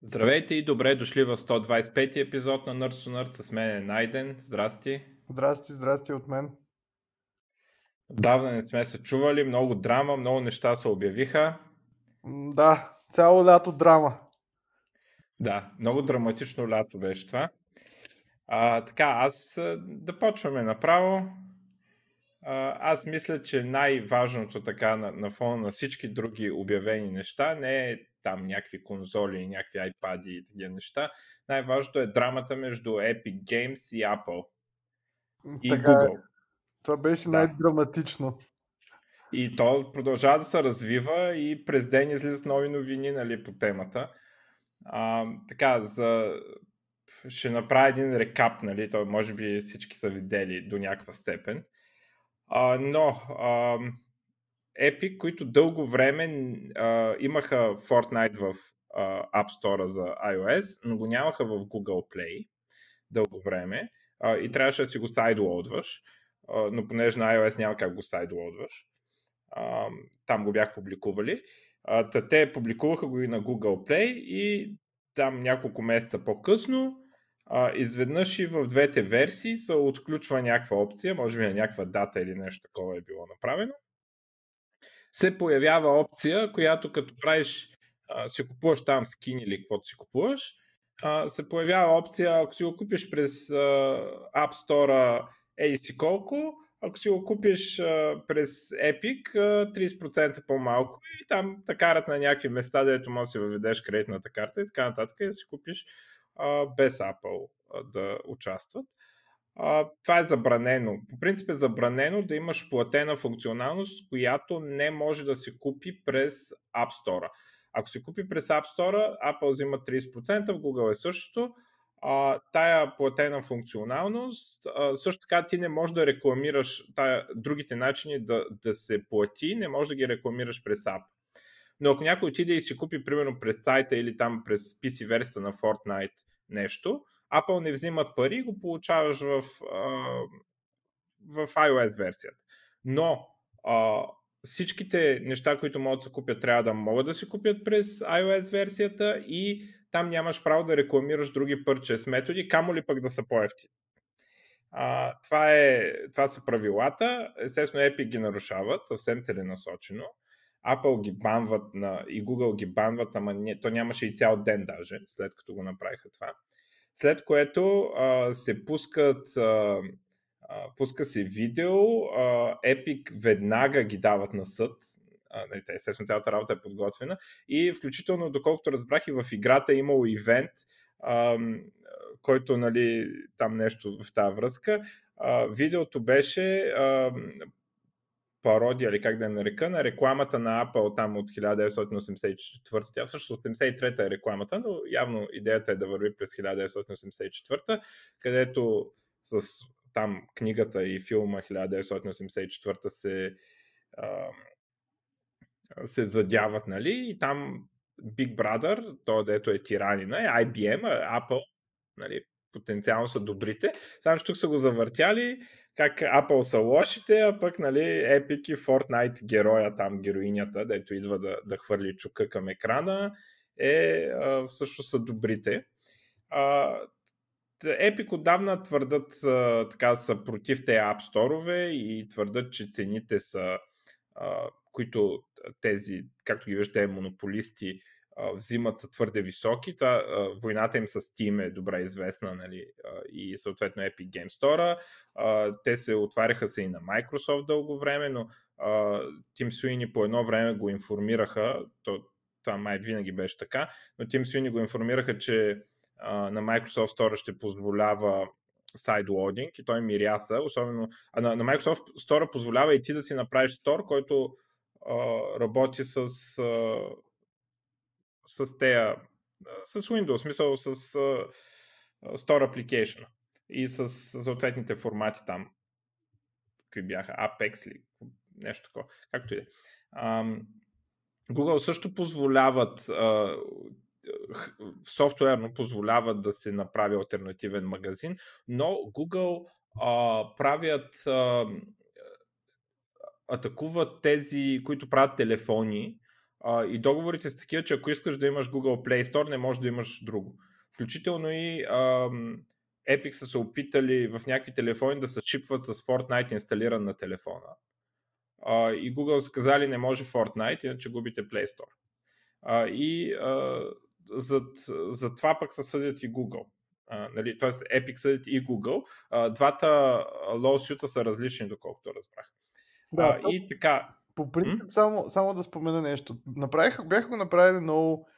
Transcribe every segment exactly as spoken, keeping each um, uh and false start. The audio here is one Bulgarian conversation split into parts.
Здравейте и добре дошли в сто двадесет и пети епизод на Nerds to Nerds. С мен е Найден. Здрасти. Здрасти, здрасти от мен. Отдавна не сме се чували, много драма, много неща се обявиха. М, Да, цяло лято драма. Да, много драматично лято беше това. А, така, аз а, да почваме направо. А, аз мисля, че най-важното така на, на фона на всички други обявени неща не е там някакви конзоли, някакви айпади и такива неща. Най-важното е драмата между Epic Games и Apple М, и Така е. Google. Това беше Да. най-драматично. И то продължава да се развива и през ден излизат нови новини, нали, по темата. А, така, за... ще направя един рекап, нали, то може би всички са видели до някаква степен. А, но а, Epic, които дълго време а, имаха Fortnite в а, App Store за iOS, но го нямаха в Google Play дълго време а, и трябваше да си го сайдлоудваш, а, но понеже на iOS няма как го сайдлоудваш. А, там го бях публикували. А, та те публикуваха го и на Google Play и там няколко месеца по-късно а, изведнъж и в двете версии се отключва някаква опция, може би на някаква дата или нещо такова е било направено. Се появява опция, която като правиш, а, си купуваш там скин или каквото си купуваш, а, се появява опция, ако си го купиш през а, App Store еди си колко, ако си го купиш а, през Epic, а, тридесет процента по-малко и там те карат на някакви места, дето можеш да си въведеш кредитната карта и така нататък и да си купиш а, без Apple а, да участват. А, това е забранено. По принцип е забранено да имаш платена функционалност, която не може да се купи през App Store. Ако се купи през App Store, Apple взима тридесет процента, в Google е същото. А, тая платена функционалност, а, също така ти не можеш да рекламираш тая, другите начини да, да се плати, не можеш да ги рекламираш през App. Но ако някой отиде и си купи примерно през сайта или там през пи си версията на Fortnite нещо, Apple не взимат пари и го получаваш в, а, в iOS версията. Но а, всичките неща, които могат да се купят, трябва да могат да се купят през iOS версията и там нямаш право да рекламираш други purchase методи, камо ли пък да са по-евтини. А, това, е, това са правилата. Естествено, Epic ги нарушават съвсем целенасочено. Apple ги банват на, и Google ги банват, ама не, то нямаше и цял ден даже, след като го направиха това. След което а, се пускат а, а, пуска се видео, а, Epic веднага ги дават на съд. А, нали, естествено, цялата работа е подготвена и включително, доколкото разбрах, и в играта е имало ивент, а, който, нали, там нещо в тази връзка. А, видеото беше а, пародия, или как да я нарека, на рекламата на Apple там от хиляда деветстотин осемдесет и четвърта. Тя всъщност осемдесет и трета е рекламата, но явно идеята е да върви през хиляда деветстотин осемдесет и четвърта, където с там книгата и филма хиляда деветстотин осемдесет и четвърта се, а, се задяват, нали, и там Big Brother, то дето е тиранина, е ай би ем, а Apple, нали, потенциално са добрите. Само че тук са го завъртяли как Apple са лошите, а пък, нали, Epic и Fortnite героя, там героинята, дето идва да, да хвърли чука към екрана, е а, всъщност са добрите. А, Epic отдавна твърдат, а, така са против тези App Store-ове и твърдат, че цените са, а, които тези, както ги виждате, монополисти а, взимат, са твърде високи. Та, а, войната им с Steam е добре известна, нали, а, и съответно Epic Game Store. А, те се отваряха се и на Microsoft дълго време, но а, Тим Суини по едно време го информираха, то, това май винаги беше така, но Тим Суини го информираха, че а, на Microsoft Store ще позволява сайдлоудинг и той миряса, особено а на, на Microsoft Store позволява и ти да си направиш стор, който а, работи с, а, с тея, с Windows, в смисъл с а, Store Application и с съответните формати там, какви бяха, Apex ли, нещо такова, както и да е. Google също позволяват а, софтуерно позволяват да се направи алтернативен магазин, но Google а, правят а, атакуват тези, които правят телефони, А, и договорите са такива, че ако искаш да имаш Google Play Store, не можеш да имаш друго. Включително и ам, Epic са се опитали в някакви телефони да се чипват с Fortnite инсталиран на телефона. А, и Google са казали, не може Fortnite, иначе губите Play Store. А, и а, за, за това пък се съдят и Google. А, нали, т.е. Epic съдят и Google. А, двата lawsuit са различни, доколкото разбрах. Да, А, и така. по принцип, М? само, само да спомена нещо. Направиха, бяха го направили много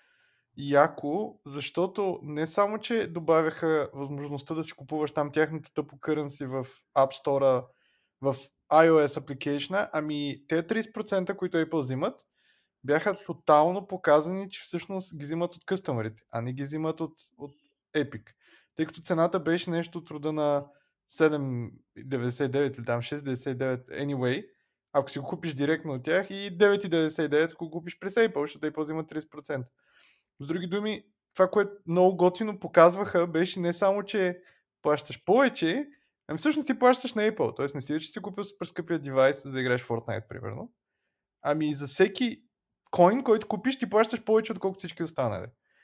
яко, защото не само, че добавяха възможността да си купуваш там тяхната тъпо currency в App Store, в iOS application, ами те трийсет процента, които Apple взимат, бяха тотално показани, че всъщност ги взимат от къстъмерите, а не ги взимат от, от Epic. Тъй като цената беше нещо от рода на седем деветдесет и девет или там шест деветдесет и девет anyway, ако си го купиш директно от тях, и девет деветдесет и девет, ако го купиш през Apple, защото Apple взима трийсет процента. С други думи, това, което много готино показваха, беше не само, че плащаш повече, ами всъщност ти плащаш на Apple. Тоест не си, че си купил супер скъпия девайс, за да играеш Fortnite, примерно. Ами за всеки коин, който купиш, ти плащаш повече, отколкото всички останали.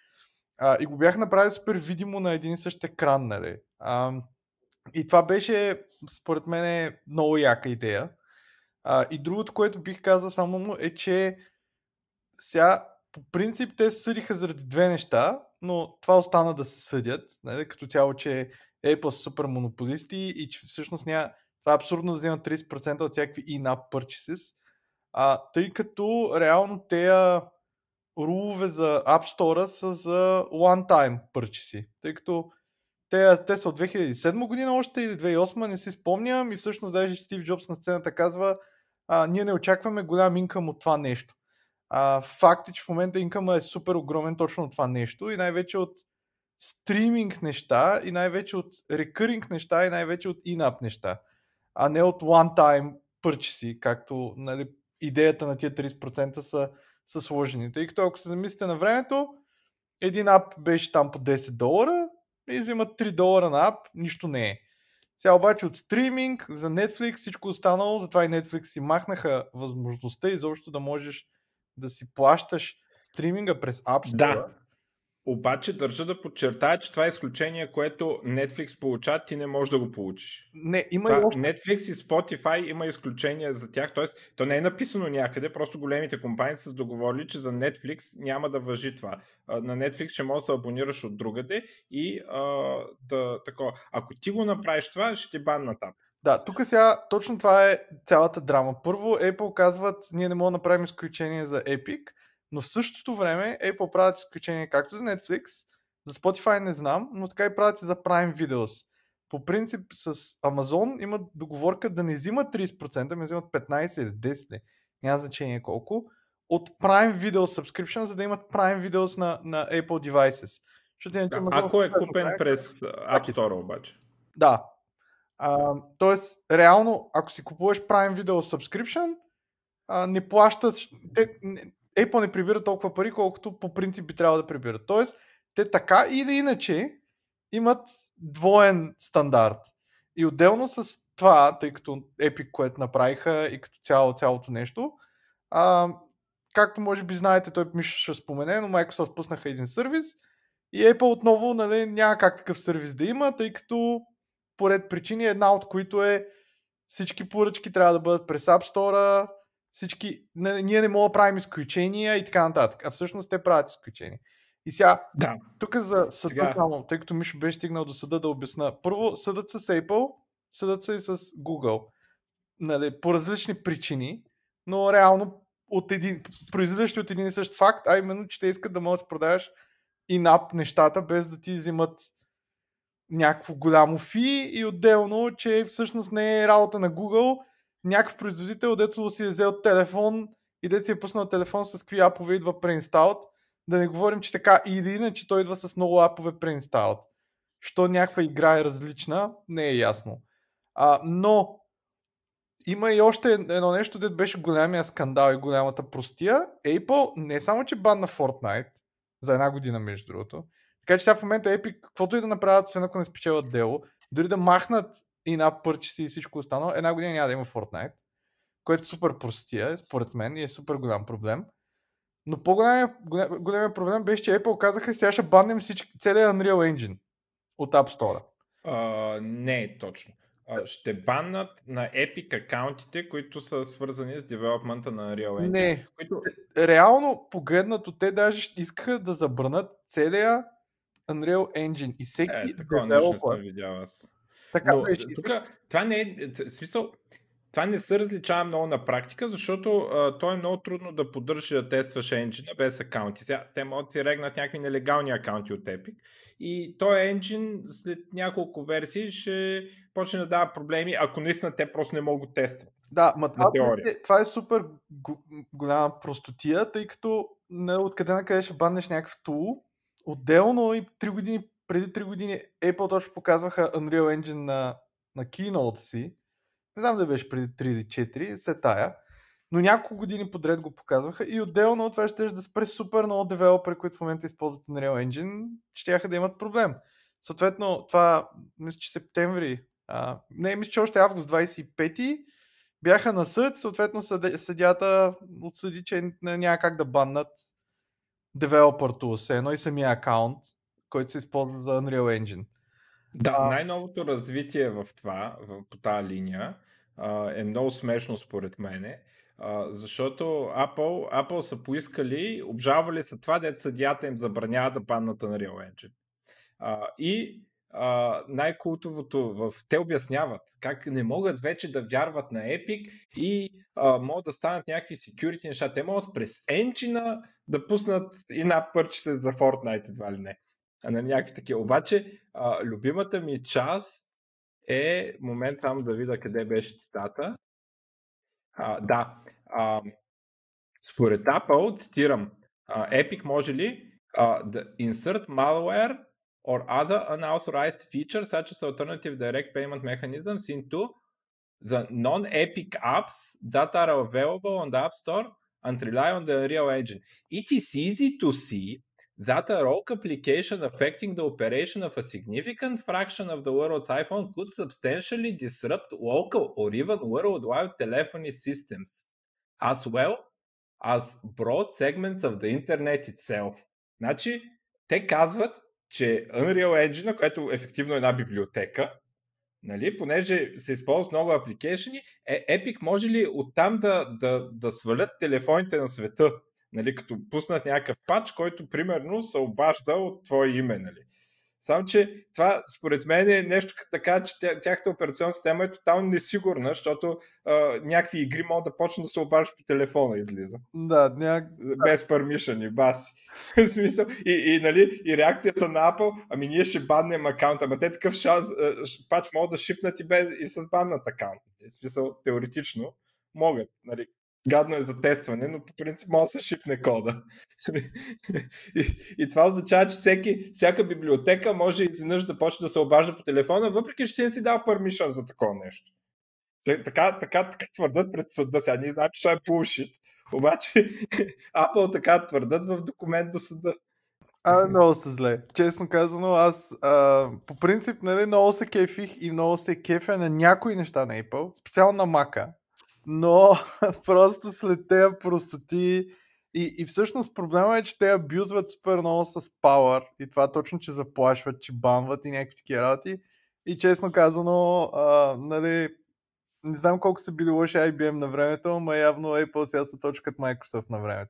А, и го бях направили супер видимо на един и същ екран, нали. А, и това беше, според мен, много яка идея. А, и другото, което бих казал само му е, че сега по принцип те се съдиха заради две неща, но това остана да се съдят, нали, като цяло, че Apple са супер монополисти и че всъщност няма, това е абсурдно да вземат трийсет процента от всякакви in-app purchases, а, тъй като реално тези рулове за App Store са за one-time purchase, тъй като те, те са от две хиляди и седма година още или две хиляди и осма, не си спомням, и всъщност даже Стив Джобс на сцената казва, а, ние не очакваме голям инкъм от това нещо. А, факт е, че в момента инкъма е супер огромен точно от това нещо и най-вече от стриминг неща и най-вече от recurring неща и най-вече от in-app неща, а не от one-time purchase, както, нали, идеята на тия трийсет процента са, са сложени. Тъй като ако се замислите на времето, един ап беше там по десет долара и взимат три долара на ап, нищо не е. Сега обаче от стриминг за Netflix всичко останало, затова и Netflix си махнаха възможността изобщо да можеш да си плащаш стриминга през App Store. Да, обаче държа да подчертая, че това е изключение, което Netflix получава, ти не можеш да го получиш. Не, има това, и още... Netflix и Spotify има изключения за тях, т.е. то не е написано някъде, просто големите компании са договорили, че за Netflix няма да важи това. На Netflix ще можеш да се абонираш от другаде и а, да, такова. Ако ти го направиш това, ще ти баннат там. Да, тук сега точно това е цялата драма. Първо, Apple казват, ние не можем да направим изключение за Epic, но в същото време Apple правят изключение както за Netflix, за Spotify не знам, но така и правят и за Prime Videos. По принцип с Amazon имат договорка да не взимат трийсет процента, ами взимат петнайсет или десет, няма значение колко, от Prime Video Subscription, за да имат Prime Videos на, на Apple Devices. Да, ако е купен през App Store обаче. Да. Uh, тоест, реално, ако си купуваш Prime Video Subscription, uh, не плащаш, те, не, Apple не прибира толкова пари, колкото по принцип би трябвало да прибират. Тоест, те така или иначе имат двоен стандарт. И отделно с това, тъй като Epic, което направиха и като цяло, цялото нещо, uh, както може би знаете, той Миша ще спомене, но Microsoft пуснаха един сервис и Apple отново, нали, няма как такъв сервис да има, тъй като поред причини, една от които е всички поръчки трябва да бъдат през App Store, всички, не, ние не можем да правим изключения и така нататък. А всъщност те правят изключения. И сега, да. тук за съда, сега... само, тъй като Мишо беше стигнал до съда да обясна. Първо, съдът с Apple, съдът са и с Google. Нали, по различни причини, но реално от един, произлизащи от един и същ факт, а именно, че те искат да можеш да продаваш in-app нещата, без да ти взимат някакво голямо фи, и отделно, че всъщност не е работа на Google, някакъв производител, дето си е взел телефон и дето си е пуснал телефон с какви апове идва преинсталът, да не говорим, че така или иначе той идва с много апове преинсталът. Що някаква игра е различна, не е ясно. А, но има и още едно нещо, дето беше голямия скандал и голямата простия. Apple не само, че банна Fortnite за една година, между другото. Така че сега в момента Epic, каквото и да направят, освен ако не спечелят дело, дори да махнат in-app purchase и всичко останало, една година няма да има Fortnite, което е супер простия, според мен, и е супер голям проблем. Но по-големият големия проблем беше, че Apple казаха, сега ще баннем всички, целият Unreal Engine от App Store. Uh, не е точно. Uh, ще баннат на Epic акаунтите, които са свързани с девелопмента на Unreal Engine. Не. Които... Реално погледнато, те даже искаха да забранят целия Unreal Engine и всеки Е, такова нещо не съм девелопър. видял аз. Така Но беше. тук това не е, в смисъл, това не се различава много на практика, защото а, то е много трудно да поддържаш и да тестваш енджина без акаунти. Сега, те могат да си регнат някакви нелегални акаунти от Epic и този енджин след няколко версии ще почне да дава проблеми, ако наистина те просто не могат да тестват. Да, ма това, на теория. е, това е супер голяма простотия, тъй като не, откъде на къде ще баннеш някакъв тул. Отделно и три години, преди три години Apple точно показваха Unreal Engine на, на Keynote си. Не знам да беше преди три или четири, се тая. Но няколко години подред го показваха и отделно от това ще да спре супер много девелопери, които в момента използват Unreal Engine, щяха да имат проблем. Съответно, това, мисля, че септември, а, не, мисля, че още август двадесет и пети бяха на съд, съответно съдята отсъди, че няма как да баннат девелопер tools, едно и самия акаунт, който се използва за Unreal Engine. Да, а... най-новото развитие в това, в, по тази линия, а, е много смешно според мене, а, защото Apple, Apple са поискали, обжалвали са това, дето съдията им забранява да баннат Unreal Engine. А, и а, най-култовото, в... те обясняват как не могат вече да вярват на Epic и а, могат да станат някакви security неща. Те могат през енджина да пуснат in-app purchase за Fortnite, едва ли не. А на някакви такива. Обаче, а, любимата ми част е, момент само да видя къде беше цитата. А, да, а, според Apple, цитирам, а, Epic може ли а, да insert malware or other unauthorized features such as alternative direct payment mechanisms into the non-Epic apps that are available on the App Store and rely on the Unreal Engine. It is easy to see that a rogue application affecting the operation of a significant fraction of the world's iPhone could substantially disrupt local or even worldwide telephony systems, as well as broad segments of the internet itself. Значи, те казват, че Unreal Engine, което ефективно е една библиотека, нали, понеже се използват много апликейшени, е, Epic може ли оттам да, да, да свалят телефоните на света, нали, като пуснат някакъв пач, който примерно се обажда от твое име, нали. Само, че това според мен е нещо така, че тя, тяхната операционна система е тотално несигурна, защото а, някакви игри могат да почнат да се обаждат по телефона, излиза. Да, няк... Без permission и баси. В смисъл, и, и, нали, и реакцията на Apple, ами ние ще баннем акаунта, ама те такъв шанс, пач могат да шипнат и, без, и с баннат акаунт. В смисъл, теоретично могат, нали. Гадно е за тестване, но по принцип може да се шипне кода. и, и това означава, че всеки, всяка библиотека може изведнъж да почне да се обажда по телефона, въпреки че ти не си дал permission за такова нещо. Така, така, така твърдат пред съда. Сега ние знаем, че това е bullshit. Обаче Apple така твърдат в документ до съда. А, много са зле. Честно казано, аз а, по принцип, нали, много се кефих и много се кефя на някои неща на Apple, специално на Mac-а, но просто след тези простоти и, и всъщност проблема е, че те абюзват супер много с Power и това точно, че заплашват, че банват и някакви такива работи. И честно казано, а, нали, не знам колко са били лоши Ай Би Ем на времето, но явно Apple сега са точкат Microsoft на времето.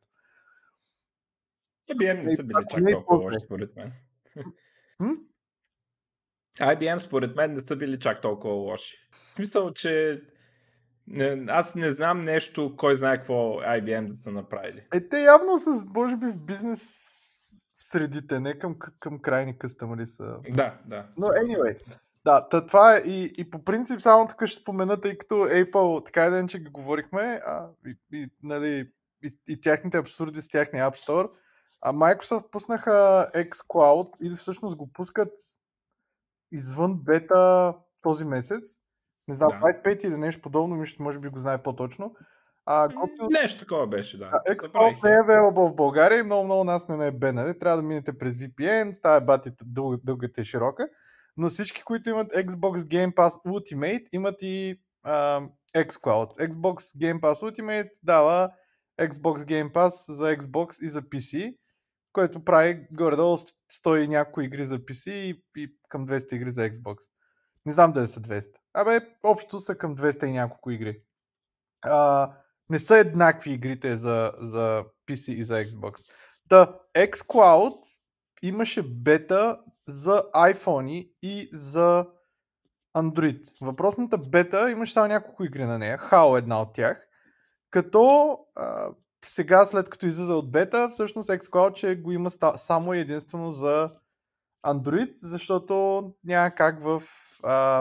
Ай Би Ем не са били чак толкова лоши, според мен. Hm? Ай Би Ем според мен не са били чак толкова лоши. В смисъл, че не, аз не знам нещо, кой знае какво Ай Би Ем да са направили. Е, те явно с, може би, в бизнес средите, не към, към крайни къстъмъри са. Да, да. Но anyway, да, тъ, това е и, и по принцип само тук ще спомена, тъй като Apple, така един, че ги говорихме, а, и, и, нали, и, и тяхните абсурди с тяхния App Store, а Microsoft пуснаха xCloud или всъщност го пускат извън бета този месец. Не знам, Да. двадесет и пети или нещо подобно, мисля, може би го знае по-точно. А, готино... Нещо такова беше, да. Да, xCloud не е available в България и много, много нас не е бенали. Трябва да минете през Ви Пи Ен, тая бати дъл, дългата и широка. Но всички, които имат Xbox Game Pass Ultimate, имат и а, xCloud. Xbox Game Pass Ultimate дава Xbox Game Pass за Xbox и за пи си, което прави горе-долу сто и някои игри за пи си и, и към двеста игри за Xbox. Не знам дали са двеста. Абе, общо са към двеста и няколко игри. А, не са еднакви игрите за, за пи си и за Xbox. Та, xCloud имаше бета за iPhone и за Android. Въпросната бета имаше само няколко игри на нея. Хау е една от тях. Като а, сега, след като излиза от бета, всъщност xCloud ще го има само и единствено за Android, защото няма как в, а,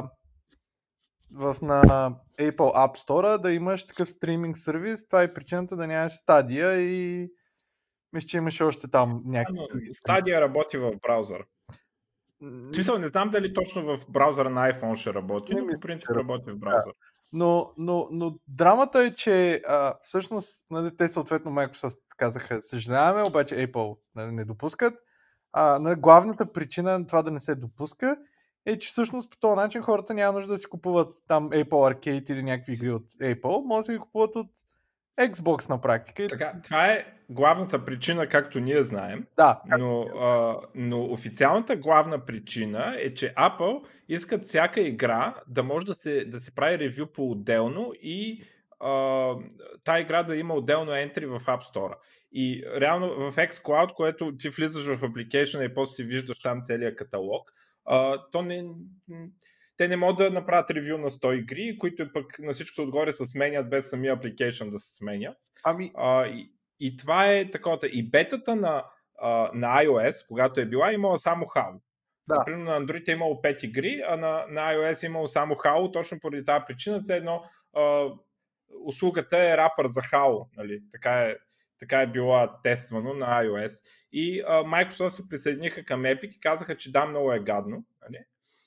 в на Apple App Store да имаш такъв стриминг сервис. Това е причината да нямаш Stadia и мисля, че имаше още там някакви... Stadia работи в браузър. В смисъл, не знам дали точно в браузъра на iPhone ще работи, не но по принцип ще работи в браузър. Да. Но, но, но драмата е, че а, всъщност нали, те съответно Microsoft казаха, съжаляваме, обаче Apple нали, не допускат. А, нали, главната причина на това да не се допуска е, че всъщност по този начин хората няма нужда да си купуват там Apple Arcade или някакви игри от Apple, може да си ги купуват от Xbox на практика. Така, това е главната причина, както ние знаем, да, но, а, но официалната главна причина е, че Apple искат всяка игра да може да се, да се прави ревю по-отделно и а, тая игра да има отделно entry в App Store. И реално в xCloud, което ти влизаш в application и после си виждаш там целия каталог, а, то не... те не могат да направят ревю на сто игри, които пък на всичко отгоре се сменят без самия application да се сменя. Ами... А, и, и това е такова. И бетата на, а, на iOS, когато е била, имала само Halo. Да. Например, на Android е имало пет игри, а на, на iOS е имало само Halo, точно поради тази причина. Це едно а, услугата е рапър за Halo. Нали? Така, е, така е била тествано на iOS. И а, Microsoft се присъединиха към Epic и казаха, че да, много е гадно. Нали?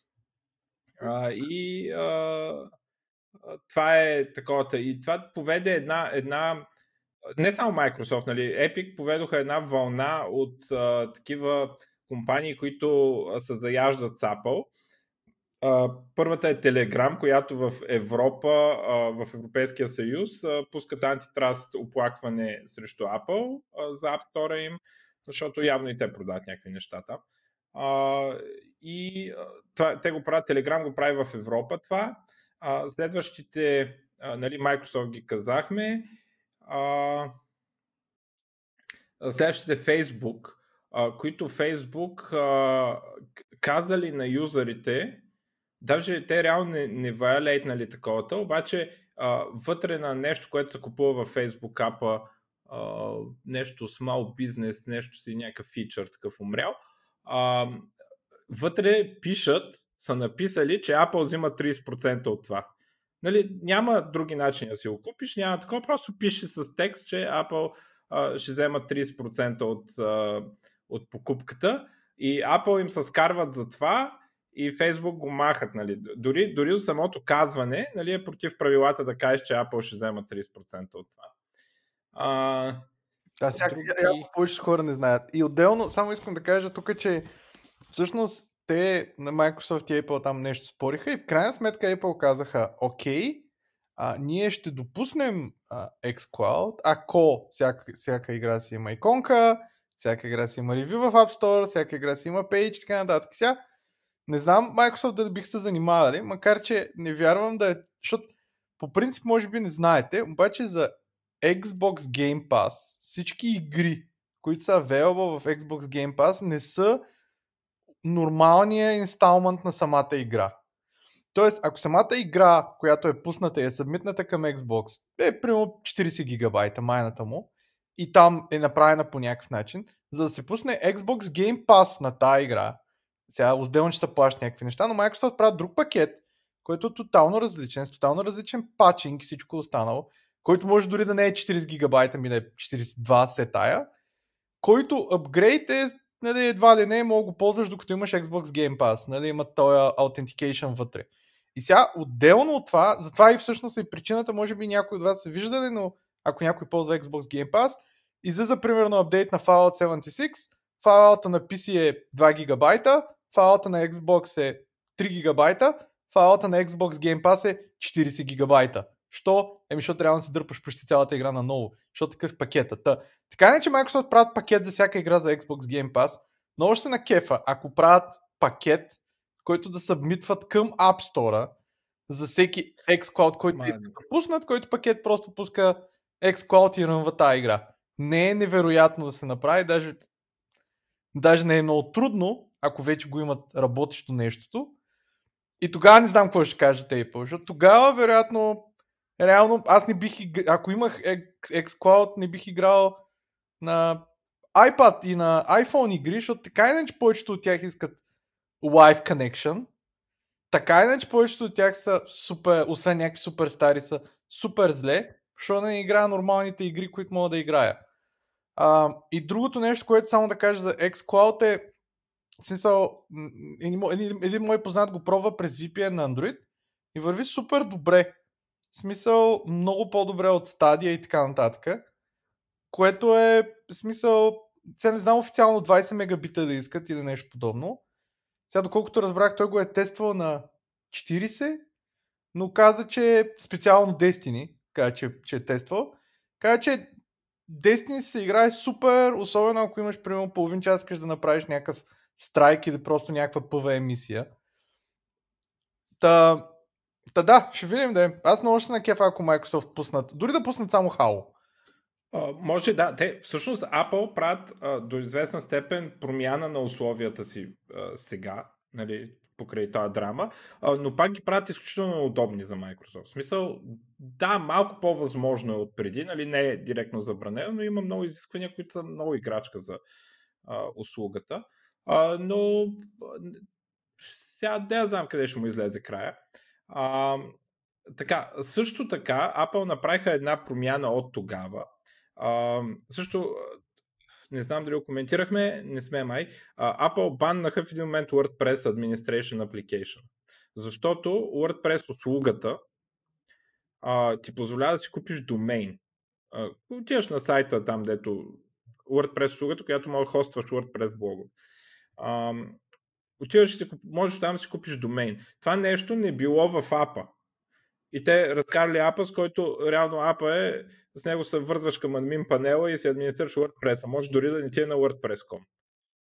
А, и а, това е таковата. И това поведе една, една не само Microsoft, нали, Epic поведоха една вълна от а, такива компании, които а, се заяждат с Apple. А, първата е Telegram, която в Европа, а, в Европейския съюз, а, пускат антитраст оплакване срещу Apple а, за App Store им, защото явно и те продават някакви неща там. Uh, и uh, това, те го правят, Telegram го прави в Европа това. Uh, следващите, uh, нали, Microsoft ги казахме. Uh, следващите Facebook, uh, които Facebook uh, казали на юзерите, даже те реално не, не виолейтнали таковата, обаче uh, вътре на нещо, което се купува в Facebook апа, uh, нещо small business, нещо си някакъв фичър такъв умрял, uh, вътре пишат, са написали, че Apple взима трийсет процента от това. Нали, няма други начини да си го купиш, няма такова, просто пише с текст, че Apple а, ще взема трийсет процента от, а, от покупката и Apple им се скарват за това и Facebook го махат. Нали. Дори, дори за самото казване, нали, е против правилата да кажеш, че Apple ще взема трийсет процента от това. А, да, сега други... повече хора не знаят. И отделно, само искам да кажа тук, че всъщност те на Microsoft и Apple там нещо спориха и в крайна сметка Apple казаха, окей, а, ние ще допуснем а, xCloud, ако всяка, всяка игра си има иконка, всяка игра си има ревю в App Store, всяка игра си има пейдж и така нататък. Сега не знам Microsoft да бих се занимавали, макар че не вярвам да е, защото по принцип може би не знаете, обаче за Xbox Game Pass всички игри, които са available в Xbox Game Pass, не са нормалния инсталмент на самата игра. Тоест, ако самата игра, която е пусната и е събмитната към Xbox, е примерно четирийсет гигабайта майната му и там е направена по някакъв начин, за да се пусне Xbox Game Pass на тази игра, сега отделно ще се плаща някакви неща, но Microsoft правят друг пакет, който е тотално различен, с тотално различен патчинг и всичко останало, който може дори да не е четирийсет гигабайта, ми да е четирийсет и два сетая, който апгрейд е, нали, едва ли не мога го ползваш докато имаш Xbox Game Pass, нали, има този authentication вътре. И сега отделно от това, затова и всъщност е причината, може би някой от вас са виждали, но ако някой ползва Xbox Game Pass, излиза примерно апдейт на Fallout седемдесет и шест, Fallout на пи си е два гигабайта, Fallout на Xbox е три гигабайта, Fallout на Xbox Game Pass е четирийсет гигабайта. Що? Еми, защото трябва да си дърпаш почти цялата игра на ново. Защото такъв пакета. Та, така не, че Microsoft правят пакет за всяка игра за Xbox Game Pass, но още на кефа, ако правят пакет, който да събмитват към App Store за всеки xCloud, който искат да пуснат, който пакет просто пуска xCloud и рънва тази игра. Не е невероятно да се направи, даже, даже не е много трудно, ако вече го имат работещо нещото. И тогава не знам какво ще кажете Apple, защото тогава вероятно реално аз не бих игр... ако имах xCloud, не бих играл на iPad и на iPhone игри, защото така иначе повечето от тях искат Live Connection. Така иначе повечето от тях са супер, освен някакви супер стари, са супер зле, защото не играя нормалните игри, които мога да играя. А, и другото нещо, което само да кажа за xCloud е, в смисъл, един, един, един мой познат го пробва през ви пи ен на Android и върви супер добре. В смисъл, много по-добре от Stadia и така нататък. Което е, в смисъл, сега не знам официално двайсет мегабита да искат или нещо подобно. Сега доколкото разбрах, той го е тествал на четирийсет, но каза, че специално Destiny, каза, че, че е тествал, каза, че Destiny се играе супер, особено ако имаш примерно половин час, искаш да направиш някакъв страйк или просто някаква пи ви и мисия. Та, та да, ще видим да е. Аз много ще на кефа, ако Microsoft пуснат, дори да пуснат само Halo. Uh, може да, те всъщност Apple правят uh, до известна степен промяна на условията си uh, сега, нали, покрай тази драма, uh, но пак ги правят изключително удобни за Microsoft. В смисъл, да, малко по-възможно е от преди, нали, не е директно забранено, но има много изисквания, които са много играчка за uh, услугата. Uh, но uh, сега да я знам къде ще му излезе края. Uh, така, също така, Apple направиха една промяна от тогава. Uh, също, не знам дали го коментирахме, не сме май, uh, Apple баннаха в един момент WordPress Administration Application, защото WordPress услугата uh, ти позволява да си купиш домейн. Uh, отиваш на сайта там, дето WordPress услугата, която може да хостваш WordPress блогове. Uh, отиваш и си, можеш там да си купиш домейн. Това нещо не било в апа. И те разкарали апа, с който реално апа е, с него се вързваш към админ панела и си администрираш WordPress. Може дори да не ти е на WordPress точка ком.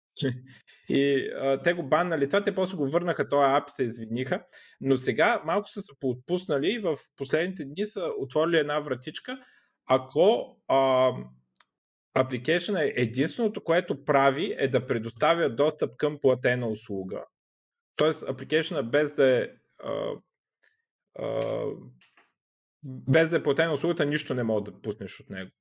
И а, те го баннали това, те после го върнаха, този ап се извиниха, но сега малко са се поотпуснали и в последните дни са отворили една вратичка. Ако а, application е единственото, което прави, е да предоставя достъп към платена услуга. Тоест application без да е а, а, без да е платена услугата, нищо не мога да пуснеш от него.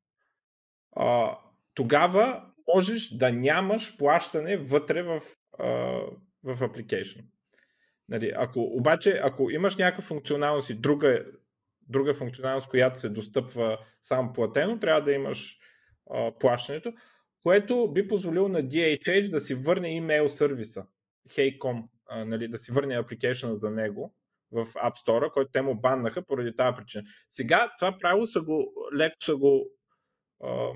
А, тогава можеш да нямаш плащане вътре в, а, в application. Нали, ако, обаче, ако имаш някаква функционалност и друга, друга функционалност, която се достъпва само платено, трябва да имаш а, плащането, което би позволило на ди ейч ейч да си върне имейл сервиса hey точка com, а, нали, да си върне application за него в App Store, който те му баннаха поради тази причина. Сега това правило са го, леко са го а,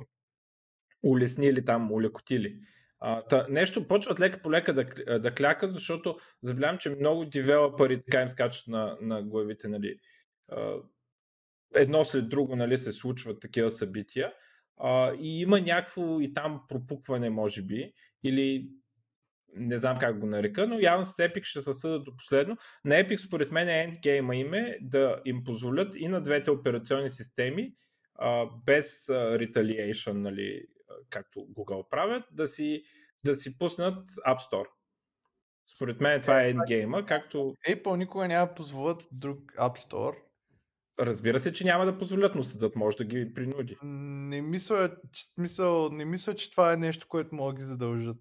улеснили там, улекотили. А, та, нещо почват лека по лека да, да кляка, защото забелявам, че много девелопери така им скачат на, на главите, нали. А, едно след друго, нали, се случват такива събития. А, и има някакво и там пропукване, може би, или не знам как го нарека, но явно с Epic ще се съдат до последно. На Epic според мен е ендгейма им е да им позволят и на двете операционни системи а, без а, retaliation, нали, както Google правят, да си, да си пуснат App Store. Според мен това е ендгейма, както... Apple никога няма да позволят друг App Store. Разбира се, че няма да позволят, но съдът може да ги принуди. Не мисля, че, мисъл, не мисля, че това е нещо, което могат да ги задължат.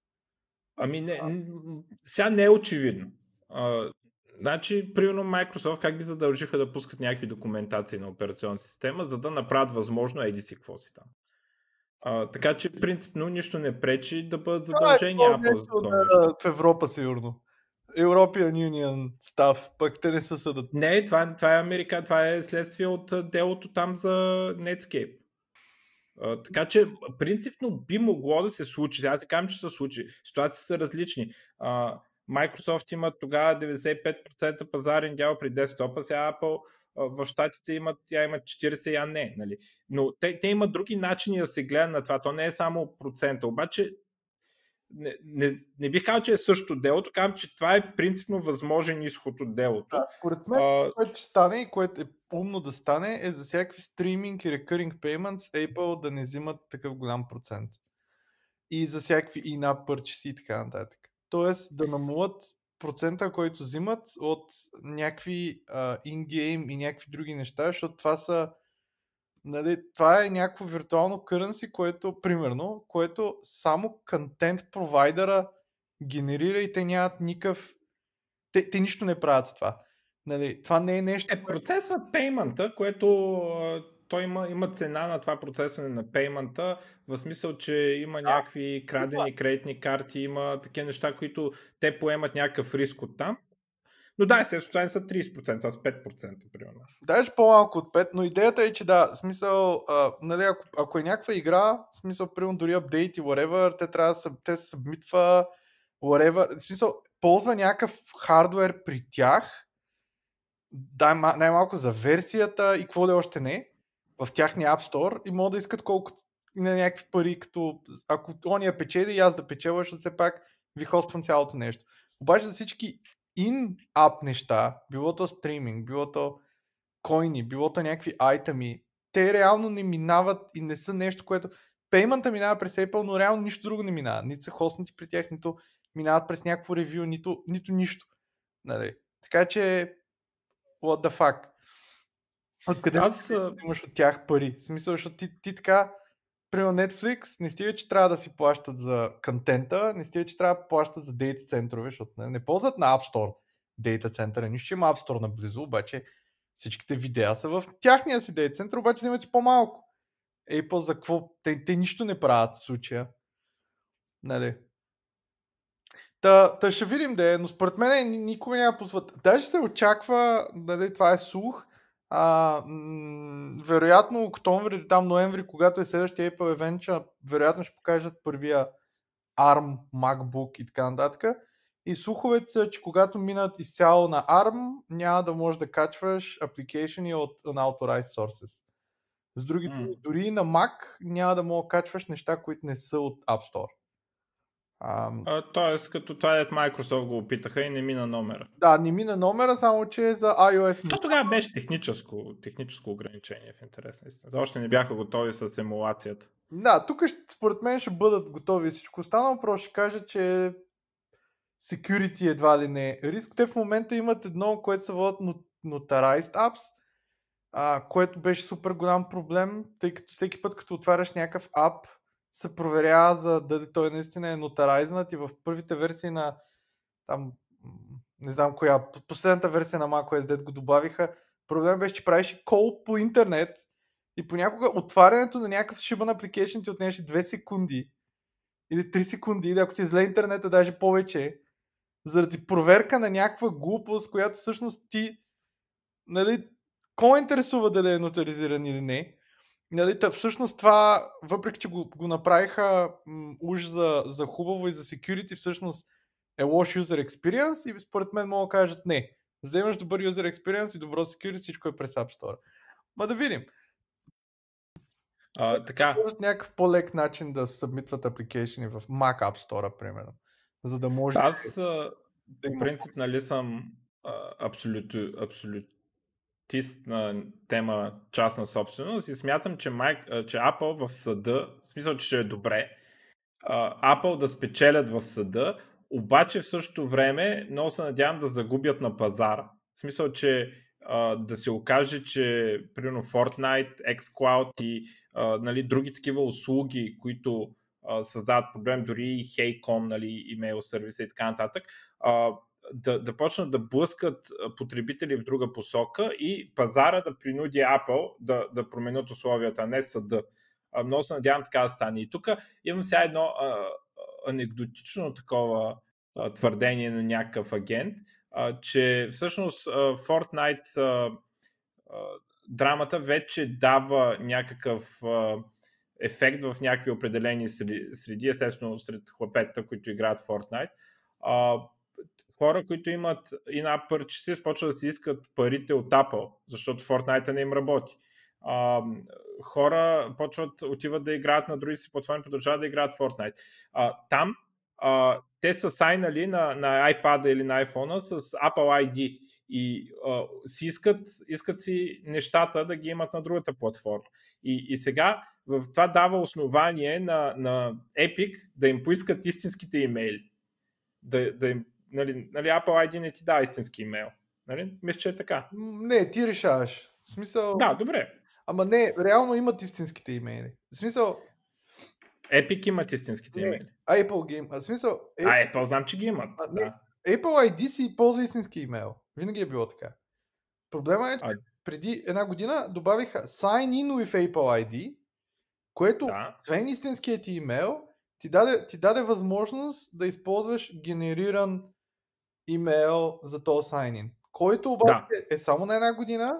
Ами не, сега не е очевидно. А, значи, примерно Microsoft как ги задължиха да пускат някакви документации на операционната система, за да направят възможно еди си какво си там. А, така че принципно нищо не пречи да бъдат задължени това е Apple за това нещо. нещо. В Европа сигурно. European Union став, пък те не са съдът. Не, това, това е Америка, това е следствие от делото там за Netscape. Uh, така че принципно би могло да се случи. Аз се казвам, че се случи. Ситуации са различни. Uh, Microsoft има тогава деветдесет и пет процента пазарен дял при десктопа, сега Apple в щатите имат, тя има четирийсет, а не. Нали? Но те, те имат други начини да се гледа на това. То не е само процента. Обаче не, не, не бих казал, че е също делото, казвам, че това е принципно възможен изход от делото. Да, според мен, а, което ще стане и което е умно да стане, е за всякакви стриминг и recurring payments Apple да не взимат такъв голям процент. И за всякакви in-app purchase и така нататък. Тоест да намалят процента, който взимат от някакви uh, in-game и някакви други неща, защото това са нали, това е някакво виртуално currency, което, примерно, което само контент провайдера генерира и те нямат никакъв... Те, те нищо не правят с това. Нали, това не е нещо... Е, процесват пеймента, което а, той има, има цена на това процесване на пеймента, в смисъл, че има да, някакви крадени кредитни карти, има такива неща, които те поемат някакъв риск от там. Но да, естествено, това не са трийсет процента, а с пет процента, примерно. Даже по-малко от пет, но идеята е, че да, смисъл, а, нали, ако, ако е някаква игра, смисъл, примерно дори апдейт и whatever, те трябва да се, те се събмитва, whatever, смисъл, ползва някакъв хардуер при тях, дай най-малко за версията и какво да още не, в тяхния App Store и могат да искат колкото на някакви пари, като ако ония печели и аз да печеля, защото все пак ви хоствам цялото нещо. Обаче за всички in-app неща, било то стриминг, било то койни, било то някакви айтеми, те реално не минават и не са нещо, което... Пеймента минава през Apple, но реално нищо друго не минава. Нито са хостнати при тях, нито минават през някакво ревю, нито, нито нищо. Нали? Така че what the fuck? Откъде Аз... имаш от тях пари? В смисъл, защото ти, ти така, примерно Netflix, не стига, че трябва да си плащат за контента, не стига, че трябва да плащат за дейта центрове, защото не, не ползват на App Store дейта центъра, нищо, че има App Store наблизо, обаче всичките видеа са в тяхния си дейта център, обаче взимат и по-малко. Apple за какво? Те, те нищо не правят в случая. Нали? Та, та ще видим да е, но според мен никога няма позват. Даже се очаква, нали, това е слух, а, м- вероятно октомври, там ноември, когато е следващия Apple event, че вероятно ще покажат първия ARM, MacBook и така нататък. И слуховете са, че когато минат изцяло на ARM, няма да можеш да качваш апликейшени от unauthorized sources. С други думи, mm. дори на Mac няма да мога да качваш неща, които не са от App Store. Um, а, тоест, като това е Microsoft го опитаха и не мина номера. Да, не мина номера, само че е за iOS. То тогава беше техническо, техническо ограничение в интерес на истина. Още не бяха готови с емулацията. Да, тук според мен ще бъдат готови всичко останало, просто ще кажа, че security едва ли не е риск. Те в момента имат едно, което се водят Notarized Apps, а, което беше супер голям проблем, тъй като всеки път, като отваряш някакъв ап, се проверява за дали той наистина е нотарайзнат и в първите версии на там, не знам коя, последната версия на macOS, дето го добавиха, проблем беше, че правиш кол по интернет и понякога отварянето на някакъв шибан апликейшн ти отнеше две секунди или три секунди, или ако ти е зле интернета, даже повече, заради проверка на някаква глупост, която всъщност ти, нали, кой интересува дали е нотаризиран или не. Нали, тъп, всъщност това, въпреки че го, го направиха м, уж за, за хубаво и за security, всъщност е лош user experience и според мен могат да кажат не. За да имаш добър user experience и добро security, всичко е през App Store. Ма да видим. А, така. Може някакъв по-лек начин да събмитват апликейшни в Mac App Store, примерно. За да може... Аз да, по принцип, нали съм абсолют, абсолютист на тема частна собственост и смятам, че, Mike, че Apple в съда, в смисъл, че ще е добре, Apple да спечелят в съда, обаче в същото време много се надявам да загубят на пазара. В смисъл, че uh, да се окаже, че примерно Fortnite, xCloud и uh, нали, други такива услуги, които uh, създават проблем, дори и Hey.com, нали, имейл сервиса и така нататък, uh, да, да почнат да блъскат потребители в друга посока и пазара да принуди Apple да, да променят условията, а не съда. Много се надявам така да стане. И тук имам сега едно а, анекдотично такова а, твърдение на някакъв агент, а, че всъщност а, Fortnite а, а, драмата вече дава някакъв а, ефект в някакви определени среди, естествено сред хлапетата, които играят Fortnite. А, хора, които имат in-app purchases, почват да си искат парите от Apple, защото Fortnite не им работи. А, хора почват, отиват да играят на други си платформи, продължават да играят Fortnite. А, там а, те са сайнали на, на iPad или на iPhone с Apple ай ди и а, си искат, искат си нещата да ги имат на другата платформа. И, и сега в това дава основание на, на Epic да им поискат истинските имейли. Да, да им, нали, нали, Apple ай ди не ти дава истински имейл. Нали? Мисля, че е така. Не, ти решаваш. В смисъл... Да, добре. Ама не, реално имат истинските имейли. В смисъл... Epic имат истинските Не, имейли. Apple Game. В смисъл... А, Apple знам, че ги имат. А, не, Да. Apple ай ди си ползва истински имейл. Винаги е било така. Проблема е, че А, преди една година добавиха Sign in with Apple ай ди, което, да. освен истинският ти имейл, ти даде, ти даде възможност да използваш генериран имейл за този sign-in, който обаче Да. е само на една година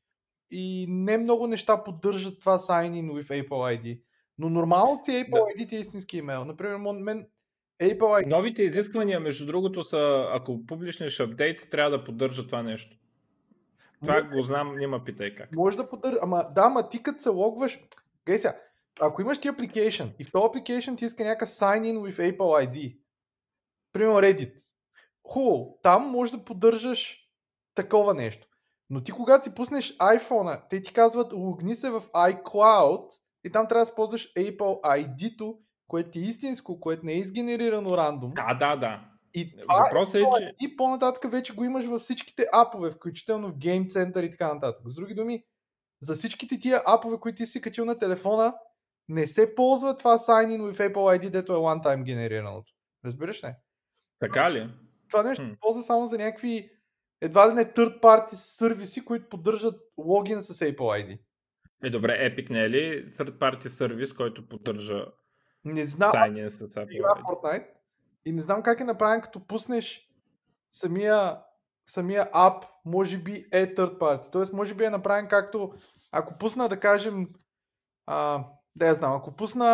и не много неща поддържат това sign-in with Apple ай ди. Но нормално си Apple Да. ай ди ти е истински имейл. Например, мен Apple ай ди... Новите изисквания, между другото, са, ако публичнеш апдейт, трябва да поддържа това нещо. Това Може, го знам, няма питай как. може да поддържа, ама да, ама ти като се логваш, гледай сега, ако имаш ти application и в този application ти иска някакъв sign-in with Apple ай ди, примерно Reddit, хубаво, там може да поддържаш такова нещо. Но ти когато си пуснеш iPhone-а, те ти казват логни се в iCloud и там трябва да използваш Apple ай ди-то, което ти е истинско, което не е изгенерирано рандом. Да, да, да. И това Въпросът е, че... и по-нататък вече го имаш във всичките апове, включително в Game Center и така нататък. С други думи, за всичките тия апове, които ти си качил на телефона, не се ползва това sign-in with Apple ай ди, дето е one-time генерираното. Разбираш ли? Така ли? Това нещо Хм. се ползва само за някакви едва ли не third party сервиси, които поддържат логин с Apple ай ди. Е, добре, Epic не е ли third party сервис, който поддържа Не знам, sign-in с Apple игра ай ди? Fortnite и не знам как е направен, като пуснеш самия, самия ап, може би е third party. Тоест, може би е направен както, ако пусна, да кажем, а, да я знам, ако пусна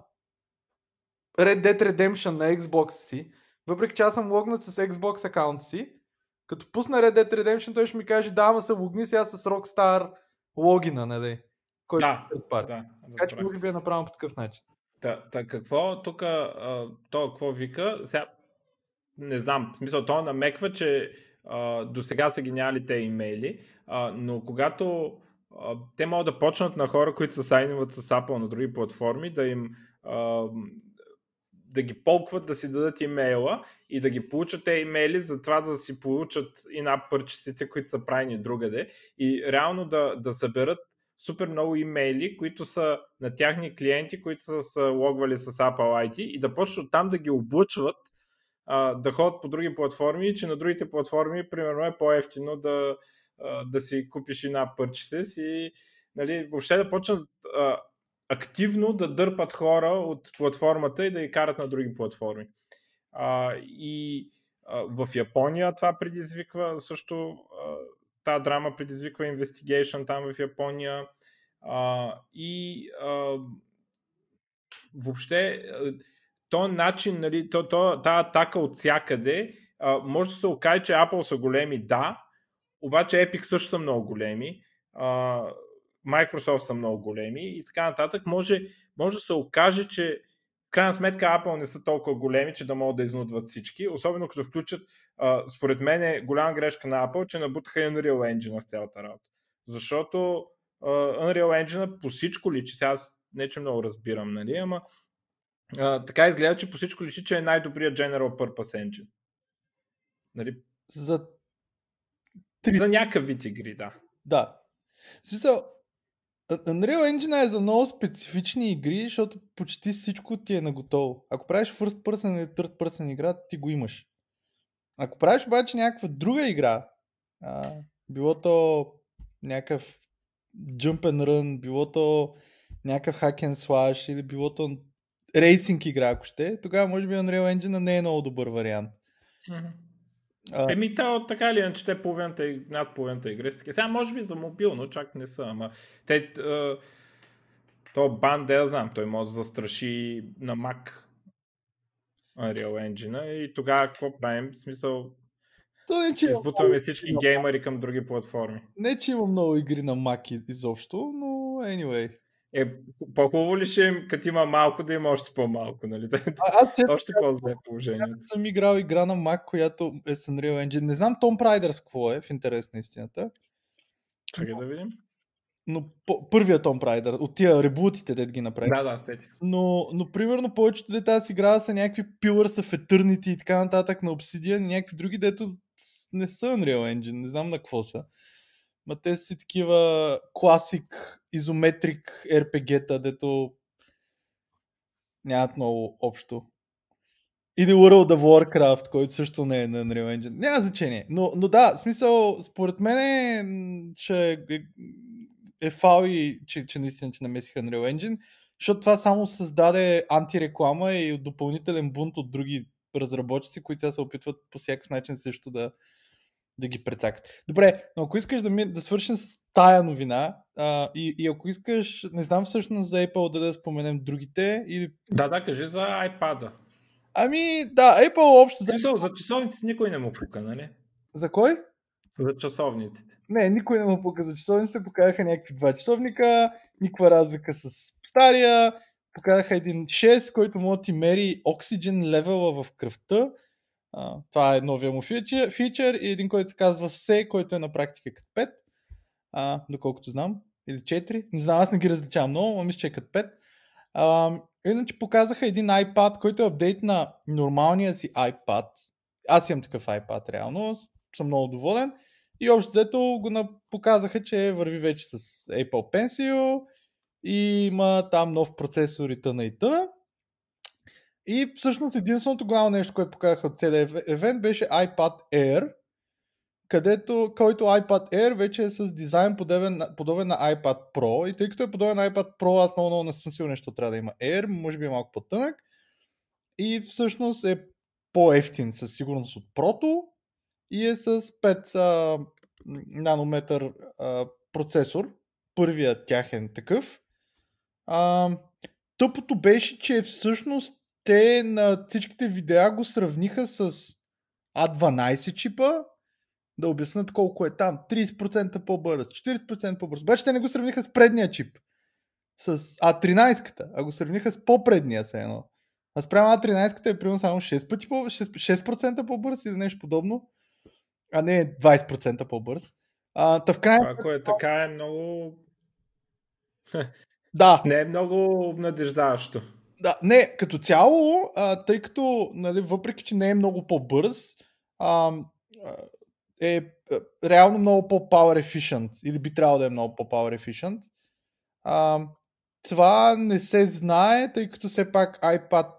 Red Dead Redemption на Xbox си, въпреки че аз съм логнат с Xbox акаунт си, като пусна Red Dead Redemption, той ще ми каже, да, ама се логни сега с Rockstar логина, нали? Който Да, е third party. да. Така че може би е направено по такъв начин. Та, та какво тук, то какво вика, сега не знам, в смисъл, то намеква, че а, до сега са ги нямали те имейли, а, но когато а, те могат да почнат на хора, които се сайнуват с Apple на други платформи, да им а, да ги полкват да си дадат имейла и да ги получат те имейли за това да си получат in-app purchase-ите, които са правени другаде и реално да, да съберат супер много имейли, които са на тяхни клиенти, които са се логвали с Apple ай ди и да почнат там да ги облъчват а, да ходят по други платформи, че на другите платформи примерно е по-ефтино да, а, да си купиш in-app purchases и нали, въобще да почнат а, активно да дърпат хора от платформата и да ги карат на други платформи. А, и а, в Япония това предизвиква също а, тази драма предизвиква investigation там в Япония а, и а, въобще то начин, нали, то, то, тази атака от всякъде а, може да се окаже, че Apple са големи, да, обаче Epic също са много големи, а, Microsoft са много големи и така нататък. Може, може да се окаже, че в крайна сметка Apple не са толкова големи, че да могат да изнудват всички, особено като включат, а, според мен е голяма грешка на Apple, че набутаха Unreal Engine в цялата работа. Защото а, Unreal Engine по всичко личи, сега аз не че много разбирам, нали, ама а, така изгледа, че по всичко личи, че е най-добрият General Purpose Engine. Нали? За... За някакъв вид игри, да. Да. В смисъл, Unreal Engine е за много специфични игри, защото почти всичко ти е наготово. Ако правиш first person или third person игра, ти го имаш. Ако правиш обаче някаква друга игра, а, било то някакъв jump and run, било то някакъв hack and slash или било то рейсинг игра, ако ще, тогава може би Unreal Engine не е много добър вариант. Mm-hmm. А... Еми, то така или иначе, те половината, над половината игри са такива. Сега може би за мобилно, чак не са, ама те, а, то бан, да я знам, той може да застраши на Mac Unreal Engine и тогава какво правим? В смисъл, То не, че има Избутваме много всички игри на геймери към други платформи. Не, че има много игри на Mac и- изобщо, но anyway. Е, по-хубаво ли ще им, като има малко, да има още по-малко, нали? А, аз често Още по-зле положението. съм играл игра на Mac, която е с Unreal Engine. Не знам Tomb Raider с какво е, в интерес на истината. Чакай да видим. Но по- първият Tomb Raider, от тия ребутите, дед ги направи. Да, да, сетих се. Но, но примерно повечето дета си играва са някакви Pillars of Eternity и така нататък на Obsidian и някакви други, дето с- не са Unreal Engine, не знам на какво са. Ма те са си такива класик, изометрик ар пи джи-та, дето нямат много общо. Или World of Warcraft, който също не е на Unreal Engine. Няма значение. Но, но да, в смисъл, според мен е, ще е, е фал и че, че наистина че намесиха Unreal Engine, защото това само създаде антиреклама и допълнителен бунт от други разработчици, които сега се опитват по всякакъв начин също да, да ги прецакат. Добре, но ако искаш да, ми, да свършим с тая новина а, и, и ако искаш, не знам всъщност за Apple да, да споменем другите или... Да, да, кажи за iPad-а. Ами да, Apple общо... В смисъл, за часовниците никой не му пука, нали? За кой? За часовниците. Не, никой не му показа часовница, показаха някакви два часовника, никаква разлика с стария, показаха един шест, който може да ти мери оксиджен левела в кръвта. А, това е новия му фичър, фичър и един, който се казва C, който е на практика като пет, а, доколкото знам, или четири, не знам, аз не ги различавам много, но мисля, че е като пет. А, иначе показаха един iPad, който е апдейт на нормалния си iPad. Аз имам такъв iPad реално, съм много доволен. И общо взето го на... показаха, че върви вече с Apple Pencil и има там нов процесор и тъна и тъна. И всъщност единственото главно нещо, което показаха от целия евент, беше iPad Air, където, който iPad Air вече е с дизайн подобен, подобен на iPad Pro. И тъй като е подобен на iPad Pro, аз много, много не съм сигурен, защото трябва да има Air, може би е малко по-тънък. И всъщност е по-ефтин със сигурност от Pro-то и е с пет а, нанометър а, процесор. Първият тяхен такъв. А, тъпото беше, че всъщност те на всичките видеа го сравниха с А дванайсет чипа, да обяснат колко е там. трийсет процента по-бърз, четирийсет процента по-бърз. Обаче те не го сравниха с предния чип. С А тринайсет, а го сравниха с по-предния се едно. А спрямо А тринайсет е примерно само шест, пъти по, шест, шест процента по-бърз или нещо подобно, а не двайсет процента по-бърз. А, та в крайна... Това, което е така е много... Да. Не е много обнадеждаващо. Да, не, като цяло, а, тъй като, нали, въпреки, че не е много по-бърз, а, е, е реално много по-power efficient, или би трябвало да е много по-power efficient. А, това не се знае, тъй като все пак iPad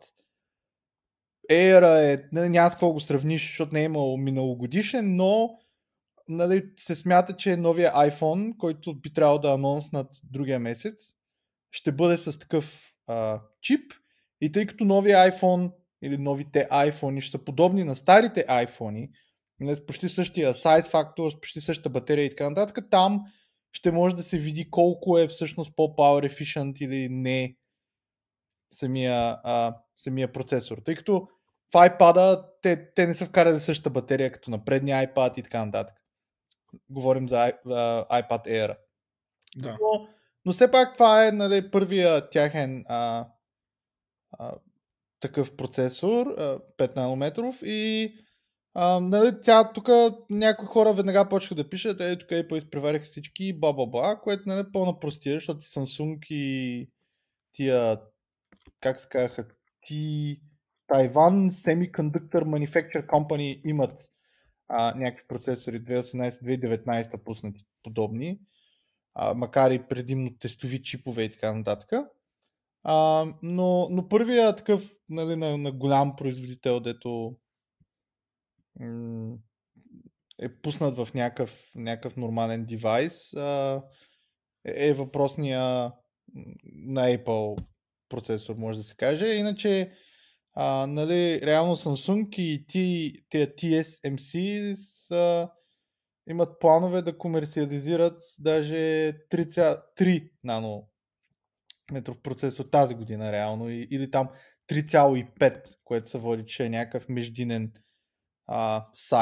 Air е, нали, няма с какво го сравниш, защото не е имал миналогодишен, но нали, се смята, че новия iPhone, който би трябвало да анонснат другия месец, ще бъде с такъв а, чип. И тъй като новия iPhone или новите iPhone ще са подобни на старите iPhone, с почти същия size factor, с почти същата батерия и така нататък, там ще може да се види колко е всъщност по-power efficient или не самия, а, самия процесор. Тъй като в iPad-а те, те не са вкарали същата батерия като на предния iPad и така нататък. Говорим за iPad Air. Да. Но, но все пак това е, нали, първия тяхен а, а, такъв процесор, а, пет нанометров и а, нали, тя тук някои хора веднага почнаха да пишат, е, тук Apple изпревариха всички, бла-бла-бла, което нали, е пълна простия, защото Samsung и тия, как се казаха, ти Taiwan Semiconductor Manufacturer Company имат а, някакви процесори две хиляди и осемнайсета - две хиляди и деветнайсета пуснати подобни, а, макар и предимно тестови чипове и така нататък. А, но, но първият такъв нали, на, на голям производител, дето м- е пуснат в някакъв, някакъв нормален девайс, а, е, е въпросния на Apple процесор, може да се каже. Иначе, а, нали, реално Samsung и тия Ти Ес Ем Си са, имат планове да комерциализират даже три цяло и три нанометров процесор тази година реално, или там три цяло и пет, което се води, че е някакъв междинен а, сайз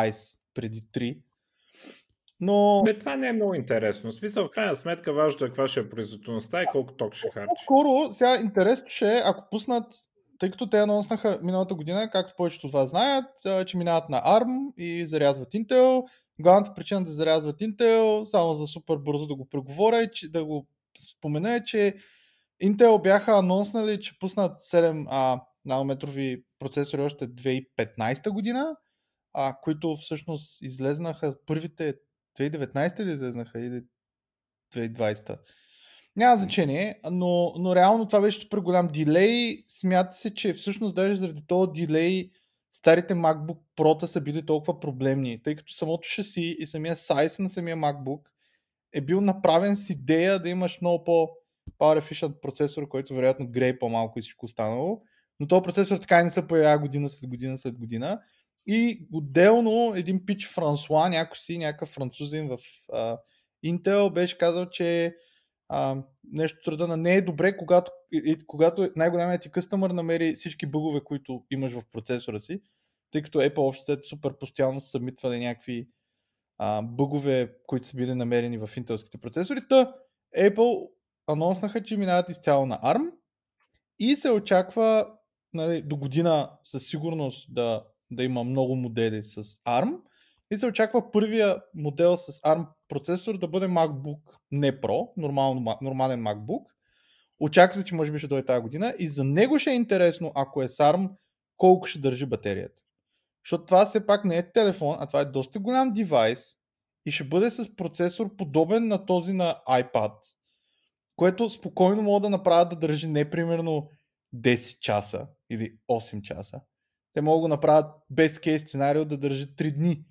преди три. Но... Бе, това не е много интересно. В смисъл, в крайна сметка, важното е каква ще е производителността и колко ток ще харчи. По-скоро, сега интересно ще е, ако пуснат, тъй като те анонснаха миналата година, както повечето от вас знаят, че минават на арм и зарязват Intel. Главната причина да зарязват Intel, само за супер бързо да го преговоря и че, да го спомена е, че Intel бяха анонснали, че пуснат седем а, нанометрови процесори още две хиляди и петнадесета година, а, които всъщност излезнаха първите две хиляди и деветнадесета ли излезнаха или две хиляди и двадесета. Няма значение, но, но реално това беше супер голям дилей. Смята се, че всъщност даже заради този дилей старите MacBook Pro-та са били толкова проблемни, тъй като самото шаси и самия сайз на самия MacBook е бил направен с идея да имаш много по power efficient процесор, който вероятно грее по-малко и всичко останало, но този процесор така и не се появява година след година след година. И отделно един пич Франсуа, някой си, някакъв французин в uh, Intel беше казал, че uh, нещо труда на не е добре, когато, и, когато най-голямият ти къстъмър намери всички бъгове, които имаш в процесора си, тъй като Apple общо е супер постоянно са събитвали някакви Uh, бъгове, които са били намерени в интелските процесори. Та Apple анонснаха, че минават изцяло на арм и се очаква, нали, до година със сигурност да, да има много модели с арм и се очаква първия модел с арм процесор да бъде MacBook не Pro, нормално, нормален MacBook. Очаква се, че може би ще дойде тази година и за него ще е интересно, ако е с арм, колко ще държи батерията. Защото това все пак не е телефон, а това е доста голям девайс и ще бъде с процесор подобен на този на iPad, което спокойно мога да направят да държи не примерно десет часа или осем часа. Те могат да го направят best case сценарио да държи три дни.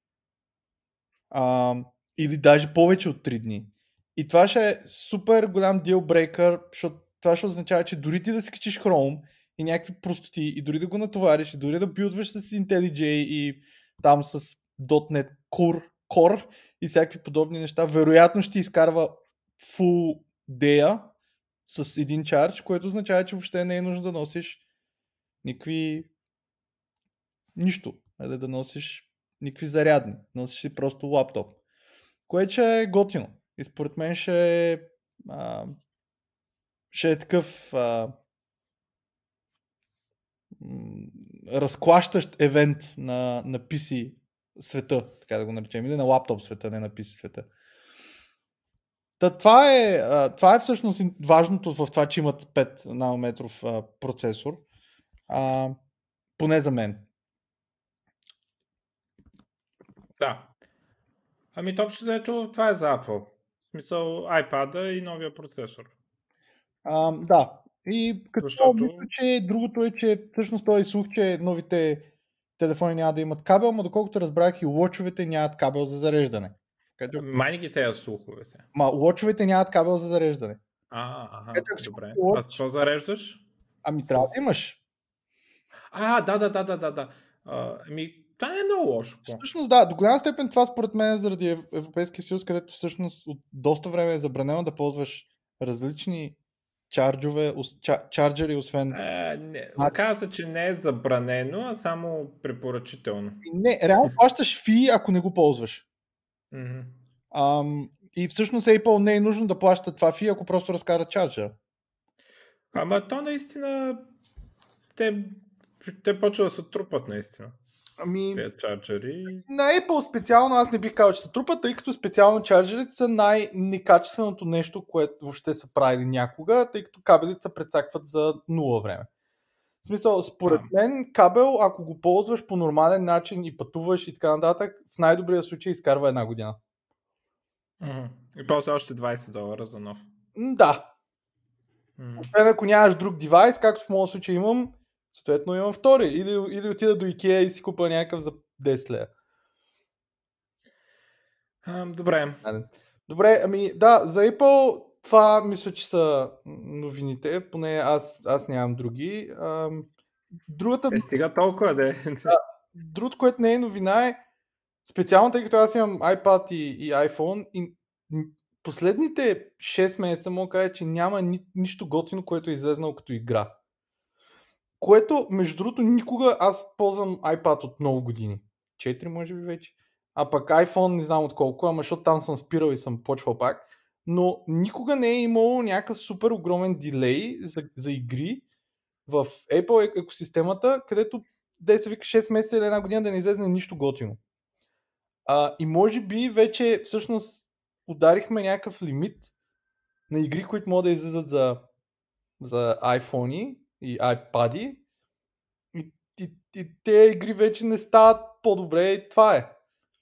А, или даже повече от три дни. И това ще е супер голям deal-breaker, защото това ще означава, че дори ти да си качиш Chrome и някакви простоти, и дори да го натовариш, и дори да билдваш с IntelliJ и там с .NET Core, Core и всякакви подобни неща, вероятно ще изкарва full day с един чардж, което означава, че въобще не е нужно да носиш никакви нищо, а да, да носиш никакви зарядни, носиш си просто лаптоп, което е готино и според мен ще е а, ще е такъв а, разклащащ евент на, на пи си света, така да го наречем, или на лаптоп света, не на пи си света. Та, това, е, това е всъщност важното в това, че имат пет нанометров а, процесор, а, поне за мен. Да. Ами общо заето това е за Apple. В смисъл iPad-а и новия процесор. А, да. И като Защото... мисля, че другото е, че всъщност той слух, че новите телефони няма да имат кабел, но доколкото разбрах и лочовете нямат кабел за зареждане. Къде... Май ги тези слухове се. Ма лочовете нямат кабел за зареждане. А, ага, Къде, добре. watch... А с какво зареждаш? Ами с... трябва да имаш. А, да, да, да, да, да, да. Ами, това не е много лошо. Всъщност да, до голяма степен това според мен е заради Европейския съюз, където всъщност от доста време е забранено да ползваш различни чарджове, чарджери, освен... Е, не, оказа, че не е забранено, а само препоръчително. Не, реално плащаш фи, ако не го ползваш. Mm-hmm. Ам, и всъщност Apple не е нужно да плаща това фи, ако просто разкарат чарджа. Ама то наистина те, те почва да се трупат наистина. Ами, тези чарджери. На Apple специално аз не бих казал, че се трупат, тъй като специално чарджерите са най-некачественото нещо, което въобще са правили някога, тъй като кабелите се прецакват за нула време. В смисъл, според а. мен кабел, ако го ползваш по нормален начин и пътуваш и така нататък, в най-добрия случай изкарва една година. Uh-huh. И после още двайсет долара за нов. Да. Uh-huh. Освен ако нямаш друг девайс, както в моят случай имам, съответно имам втори. Или, или отида до IKEA и си купа някакъв за десет лева. Uh, добре. Добре, ами да, за Apple това мисля, че са новините, поне аз, аз нямам други. А, другата... Е, стига толкова, де. Да, другото, което не е новина е, специално тъй като аз имам iPad и, и iPhone и последните шест месеца мога да кажа, че няма ни, нищо готино, което е излезнало като игра. Което, между другото, никога аз ползвам iPad от много години. четири може би вече. а пък iPhone не знам от колко, ама защото там съм спирал и съм почвал пак, но никога не е имало някакъв супер огромен дилей за, за игри в Apple екосистемата, където де се вика шест месеца или една година да не излезне нищо готино. А, и може би вече всъщност ударихме някакъв лимит на игри, които могат да излизат за, за iPhone и iPad и, и, и те игри вече не стават по-добре и това е.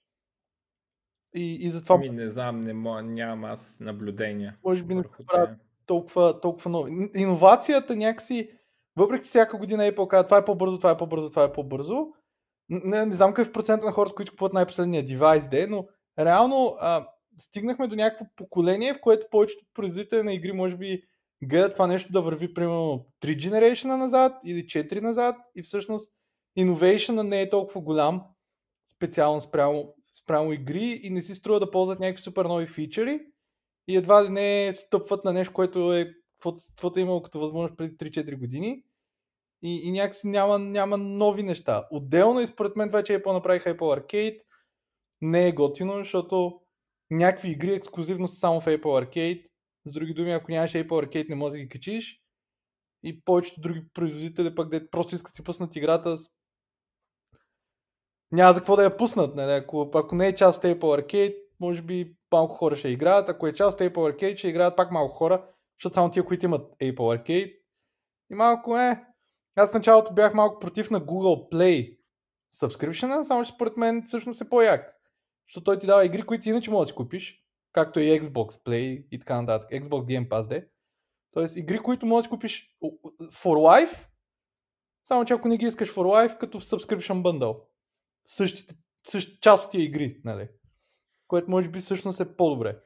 И, и затова Ми не знам, не мо, нямам аз наблюдения може би не се върху правят те. толкова, толкова нови. Иновацията някакси, въпреки всяка година Apple казва това е по-бързо, това е по-бързо, това е по-бързо. Не, не знам какъв процент на хората, които купуват най-последния девайс де, но реално а, стигнахме до някакво поколение, в което повечето производители на игри може би гледат това нещо да върви примерно три generation назад или четири назад и всъщност innovation не е толкова голям специално спрямо, спрямо игри и не си струва да ползват някакви супер нови фичери и едва ли не стъпват на нещо, което е каквото е имало като възможност преди три-четири години и, и някакси няма, няма нови неща. Отделно и според мен това, че Apple направиха Apple Arcade не е готино, защото някакви игри ексклюзивно са само в Apple Arcade. С други думи, ако нямаш Apple Arcade, не можеш да ги качиш. И повечето други производители пък де просто искат да си пуснат играта с... Няма за какво да я пуснат. Не? Ако, ако не е част от Apple Arcade, може би малко хора ще играят. Ако е част от Apple Arcade, ще играят пак малко хора, защото само тия, които имат Apple Arcade. И малко е... Аз в началото бях малко против на Google Play subscription, само че според мен всъщност е по-як. Защото той ти дава игри, които иначе можеш да си купиш, както и Xbox Play и така нататък. Xbox Game Pass де. Тоест игри, които можеш да си купиш for life, само че ако не ги искаш for life, като в subscription bundle. Същите, същ, част от тия игри, нали? Което може би всъщност е по-добре.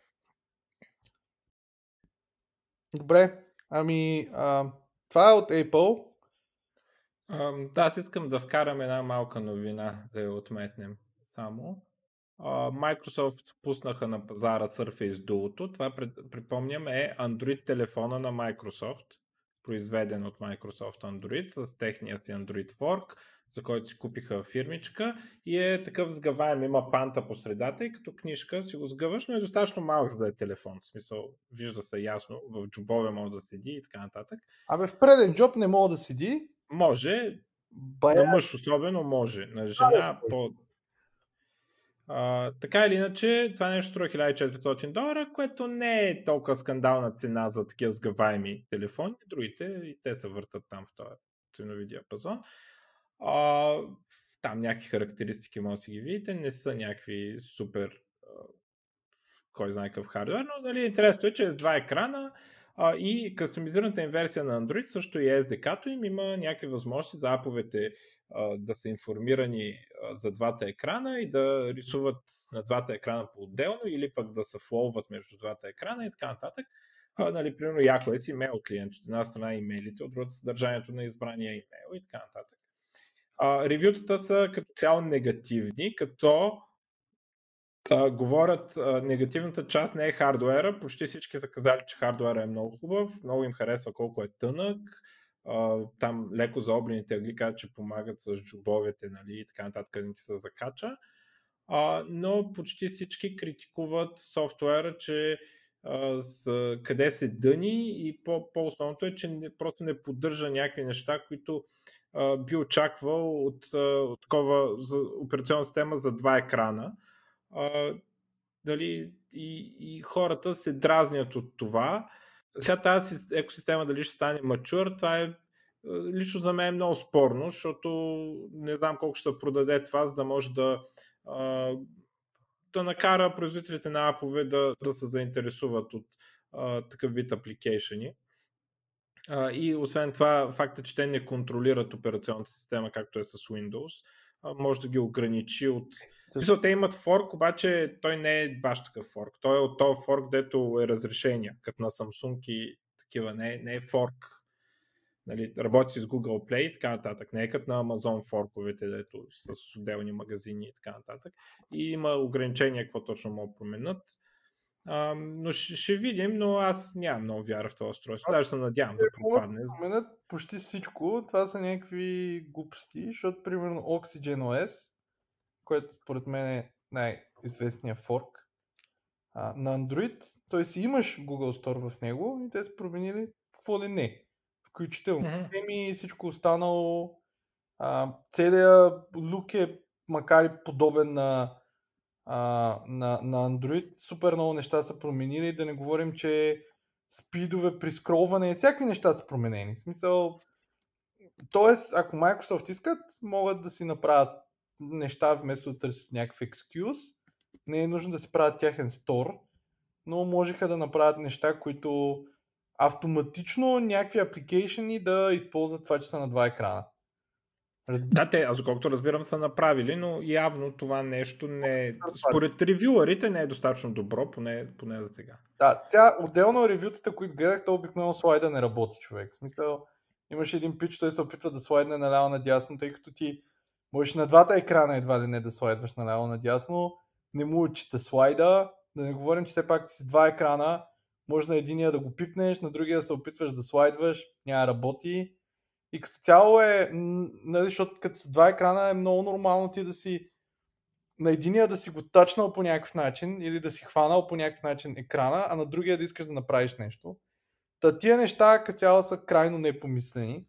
Добре, ами а, това е от Apple. Um, да, аз искам да вкарам една малка новина, да я отметнем само. Uh, Microsoft пуснаха на пазара Surface Duo. Това, припомням, е Android телефона на Microsoft, произведен от Microsoft Android с техният Android Fork, за който си купиха фирмичка и е такъв сгъваем, има панта по средата и като книжка си го сгъваш, но е достатъчно малък за да е телефон. В смисъл, вижда се ясно, в джобове може да седи и така нататък. Абе, в преден джоб не мога да седи. Може, Бая... на мъж особено може, на жена по... А, така или иначе, това нещо струва хиляда и четиристотин долара, което не е толкова скандална цена за такива сгъваеми телефони. Другите и те се въртат там в този ценови диапазон. А, там някакви характеристики може да си ги видите, не са някакви супер а, кой знае какъв хардвер, но нали, интересното е, че е с два екрана а, и кастомизираната им версия на Android, също и ес ди кей-то им има някакви възможности за аповете а, да са информирани а, за двата екрана и да рисуват на двата екрана по-отделно или пък да се флоуват между двата екрана и така нататък. А, нали, примерно, яко е с имейл клиент, от една страна имейлите, от другата съдържанието на избрания имейл и така нататък. А, ревютата са като цяло негативни, като Uh, говорят, uh, негативната част не е хардуера, почти всички са казали, че хардуера е много хубав, много им харесва колко е тънък, uh, там леко заоблените ъгли казват, че помагат с джобовете, нали, и така нататък, къде ти се закача, uh, но почти всички критикуват софтуера, че uh, с, къде се дъни и по- по-основното е, че не, просто не поддържа някакви неща, които uh, би очаквал от, uh, от такова за операционна система за два екрана. Uh, дали, и, и хората се дразнят от това. Сега тази екосистема дали ще стане mature, това е лично за мен е много спорно, защото не знам колко ще се продаде това, за да може да, uh, да накара производителите на апове да, да се заинтересуват от uh, такъв вид апликейшени. Uh, и освен това, факта, че те не контролират операционната система, както е с Windows, uh, може да ги ограничи от... Мисля, те имат форк, обаче той не е баш такъв форк. Той е от този форк, дето е разрешение, като на Samsung и такива. Не, не е форк. Нали, работи с Google Play и така нататък. Не е като на Amazon форковете, дето с отделни магазини и така нататък. И има ограничения, какво точно могат да променят. Uh, но ще, ще видим, но аз нямам много вяра в това устройство. Даже се надявам да пропадне. Променят почти всичко. Това са някакви глупости, защото примерно OxygenOS, което според мен е най-известния форк а, на Android. Т.е. си имаш Google Store в него и те са променили какво ли не. Включително Мгм. теми и всичко останало. А, целият лук е, макар и подобен на, а, на, на Android, супер много неща са променили. Да не говорим, че спидове при скролване, всякакви неща са променени. В смисъл, тоест, ако Microsoft искат, могат да си направят неща вместо да търсят някакъв екскюз. Не е нужно да си правят тяхен стор, но можеха да направят неща, които автоматично някакви апликейшени да използват това, че са на два екрана. Да, те, аз колкото разбирам, са направили, но явно това нещо не е... Според ревюарите не е достатъчно добро, поне, поне за сега. Да, тя отделно ревютата, които гледах, то обикновено слайда не работи, човек. В смисъл, имаше един пич, той се опитва да слайдне наляво надясно, тъй като ти можеш на двата екрана едва ли не да слайдваш наляво надясно, не му отчита слайда, да не говорим, че все пак си два екрана, може на единия да го пипнеш, на другия да се опитваш да слайдваш, няма работи. И като цяло е, нали, защото като са два екрана е много нормално ти да си на единия да си го тачнал по някакъв начин или да си хванал по някакъв начин екрана, а на другия да искаш да направиш нещо. Та тия неща като цяло са крайно непомислени.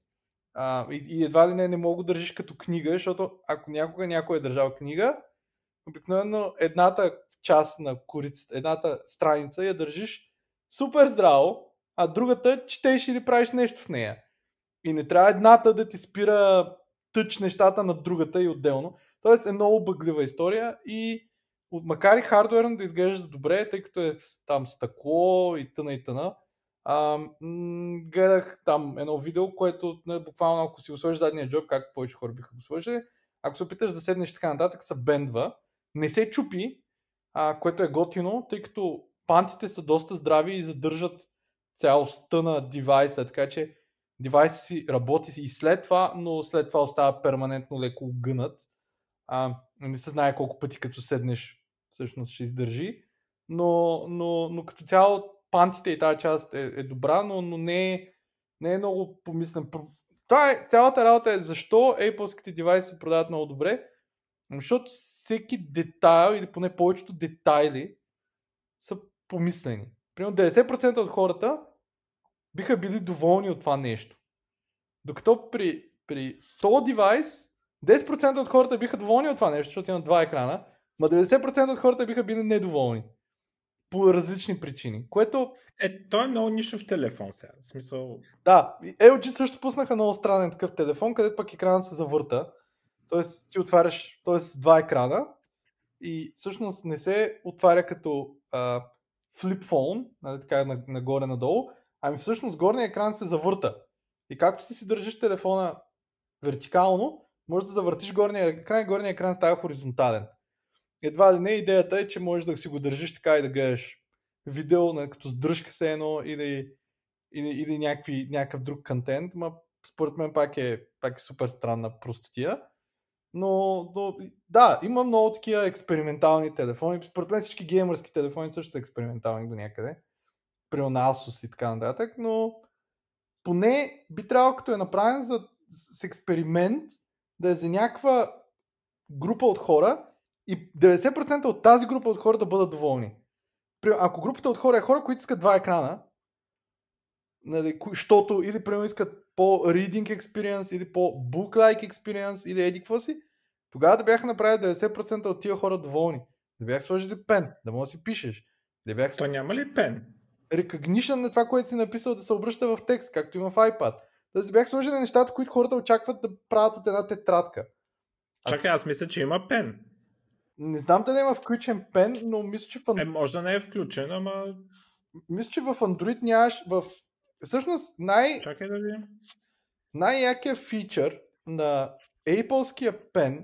А, и, и едва ли не не мога да държиш като книга, защото ако някога някой е държал книга, обикновено едната част на корицата, едната страница я държиш супер здраво, а другата четеш или правиш нещо в нея. И не трябва едната да ти спира тъч нещата на другата и отделно. Тоест е много бъглива история и макар и хардуерно да изглежда добре, тъй като е там стъкло и тъна и тъна, а, м- гледах там едно видео, което не, буквално ако си го сложиш задния джоб, както повече хора биха го сложили, ако се опиташ да седнеш така нататък, се бендва, не се чупи, а, което е готино, тъй като пантите са доста здрави и задържат цялостта на девайса, така че девайсът си работи и след това, но след това остава перманентно леко гънат. А, не се знае колко пъти като седнеш всъщност ще издържи, но, но, но като цяло пантите и тази част е, е добра, но, но не, е, не е много помислен. Това е, цялата работа е защо Apple-ските девайси се продават много добре, защото всеки детайл или поне повечето детайли са помислени. Примерно деветдесет процента от хората биха били доволни от това нещо. Докато при, при този девайс десет процента от хората биха доволни от това нещо, защото има два екрана, но деветдесет процента от хората биха били недоволни. По различни причини. Което... Е, той е много нишов телефон сега. В смисъл... Да, ел джи също пуснаха много странен такъв телефон, където пък екранът се завърта. Тоест ти отваряш тоест, два екрана и всъщност не се отваря като а, flip phone, нали, така нагоре-надолу, ами всъщност горният екран се завърта. И както ти си държиш телефона вертикално, може да завъртиш горния екран и горния екран става хоризонтален. Едва ли не идеята е, че можеш да си го държиш така и да гледаш видео, като с дръжка се едно или, или, или някакви, някакъв друг контент, ма според мен пак е, пак е супер странна простотия. Но, но да, има много такива експериментални телефони. Според мен всички геймърски телефони също са експериментални до някъде. При Asus и така нататък, но поне би трябвало като е направен за, с експеримент да е за някаква група от хора и деветдесет процента от тази група от хора да бъдат доволни. Ако групата от хора е хора, които искат два екрана, нали, защото или примерно искат по-reading experience, или по-book-like experience, или еди какво си, тогава да бяха направили деветдесет процента от тия хора доволни. Да бях сложили пен, да може да си пишеш. Да бях... То няма ли пен? Recognition на това, което си написал да се обръща в текст, както има в iPad. Тоест да бях сложили нещата, които хората очакват да правят от една тетрадка. Чакай, аз мисля, че има пен. Не знам дали има включен пен, но мисля, че в Android... Е, може да не е включен, ама... Мисля, че в Android нямаш... В... Всъщност най... Чакай да видим. Най-якият фичър на Apple-ския пен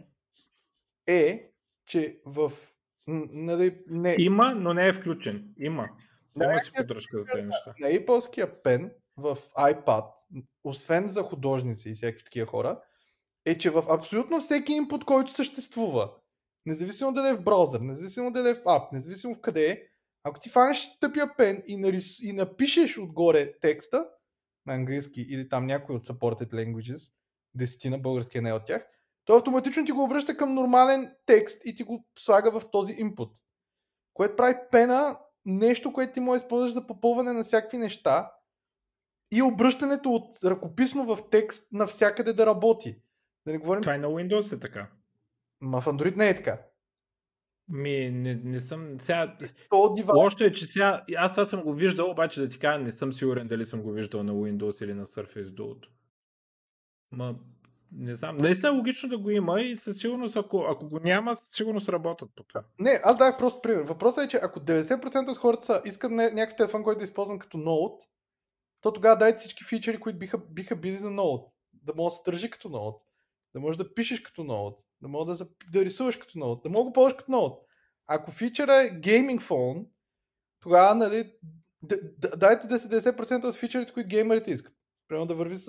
е, че в... Нали, не... Има, но не е включен. Има. Има си поддръжка за тези неща. На Apple-ския пен в iPad, освен за художници и всякакви такива хора, е, че в абсолютно всеки инпут, който съществува, независимо дали е в браузър, независимо дали е в ап, независимо в къде е, ако ти фанеш тъпия пен и, нарис... и напишеш отгоре текста на английски или там някой от supported languages, десетина, български е не от тях, Той автоматично ти го обръща към нормален текст и ти го слага в този input. Което прави пена нещо, което ти може да използваш за попълване на всякакви неща и обръщането от ръкописно в текст навсякъде да работи. Да не говорим... Това и на Windows е така. Ма в Android не е така. Ми, не, не съм... Сега... То девайс... Лошото е, че сега... Аз това съм го виждал, обаче да ти кажа, не съм сигурен дали съм го виждал на Windows или на Surface Duo. Ма, не знам. Наистина е логично да го има и със сигурност, ако, ако го няма, със сигурност работят по това. Не, аз дах просто пример. Въпросът е, че ако деветдесет процента от хората са, искат някакъв телефон, който да използвам като ноут, то тогава дайте всички фичери, които биха, биха били за ноут. Да може да се държи като ноут, да можеш да пишеш като ноут, да можеш да, да рисуваш като ноут, да мога да ползваш като ноут. Ако фичера е гейминг фон, тогава, нали, дайте деветдесет процента от фичерите, които геймерите искат. Примерно да върви с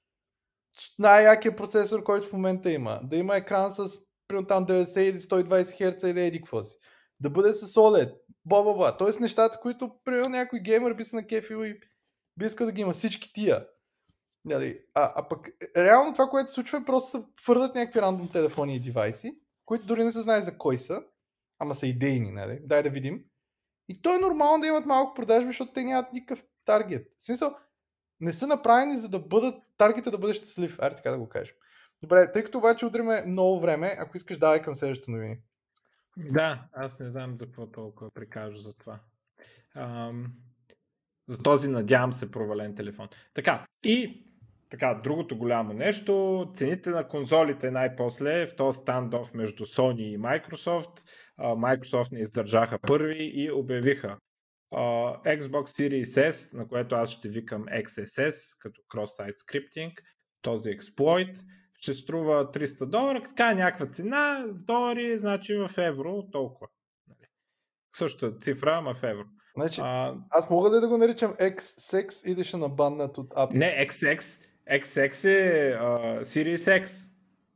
най-якия процесор, който в момента има. Да има екран с примерно там деветдесет или сто и двадесет херца или еди какво си. Да бъде с OLED. Бла-бла-бла. Тоест нещата, които примерно някой геймер би се накефил и би искал да ги има всички тия. Нали? А, а пък реално това, което се случва, е просто се твърдат някакви рандом телефони и девайси, които дори не се знае за кой са, ама са идейни, нали? Дай да видим. И то е нормално да имат малко продажби, защото те нямат никакъв таргет. В смисъл, не са направени за да бъдат таргета да бъде щастлив. Айде така да го кажем. Добре, тъй като обаче удриме много време, ако искаш давай към следващата новини. Да, аз не знам за какво толкова прикажа за това. Ам, за този, надявам се, провален телефон. Така, и така, другото голямо нещо, цените на конзолите най-после в този стандоф между Sony и Microsoft. А, Microsoft не издържаха първи и обявиха Uh, Xbox Series S, на което аз ще викам X S S, като cross-site scripting, този експлойт, ще струва триста долара, така е някаква цена, в долари, значи в евро, толкова. Същата цифра, ама в евро. Значи, uh, аз мога ли да го наричам X S X или ще набаннат от Apple? Не, X X, X X е uh, Series X.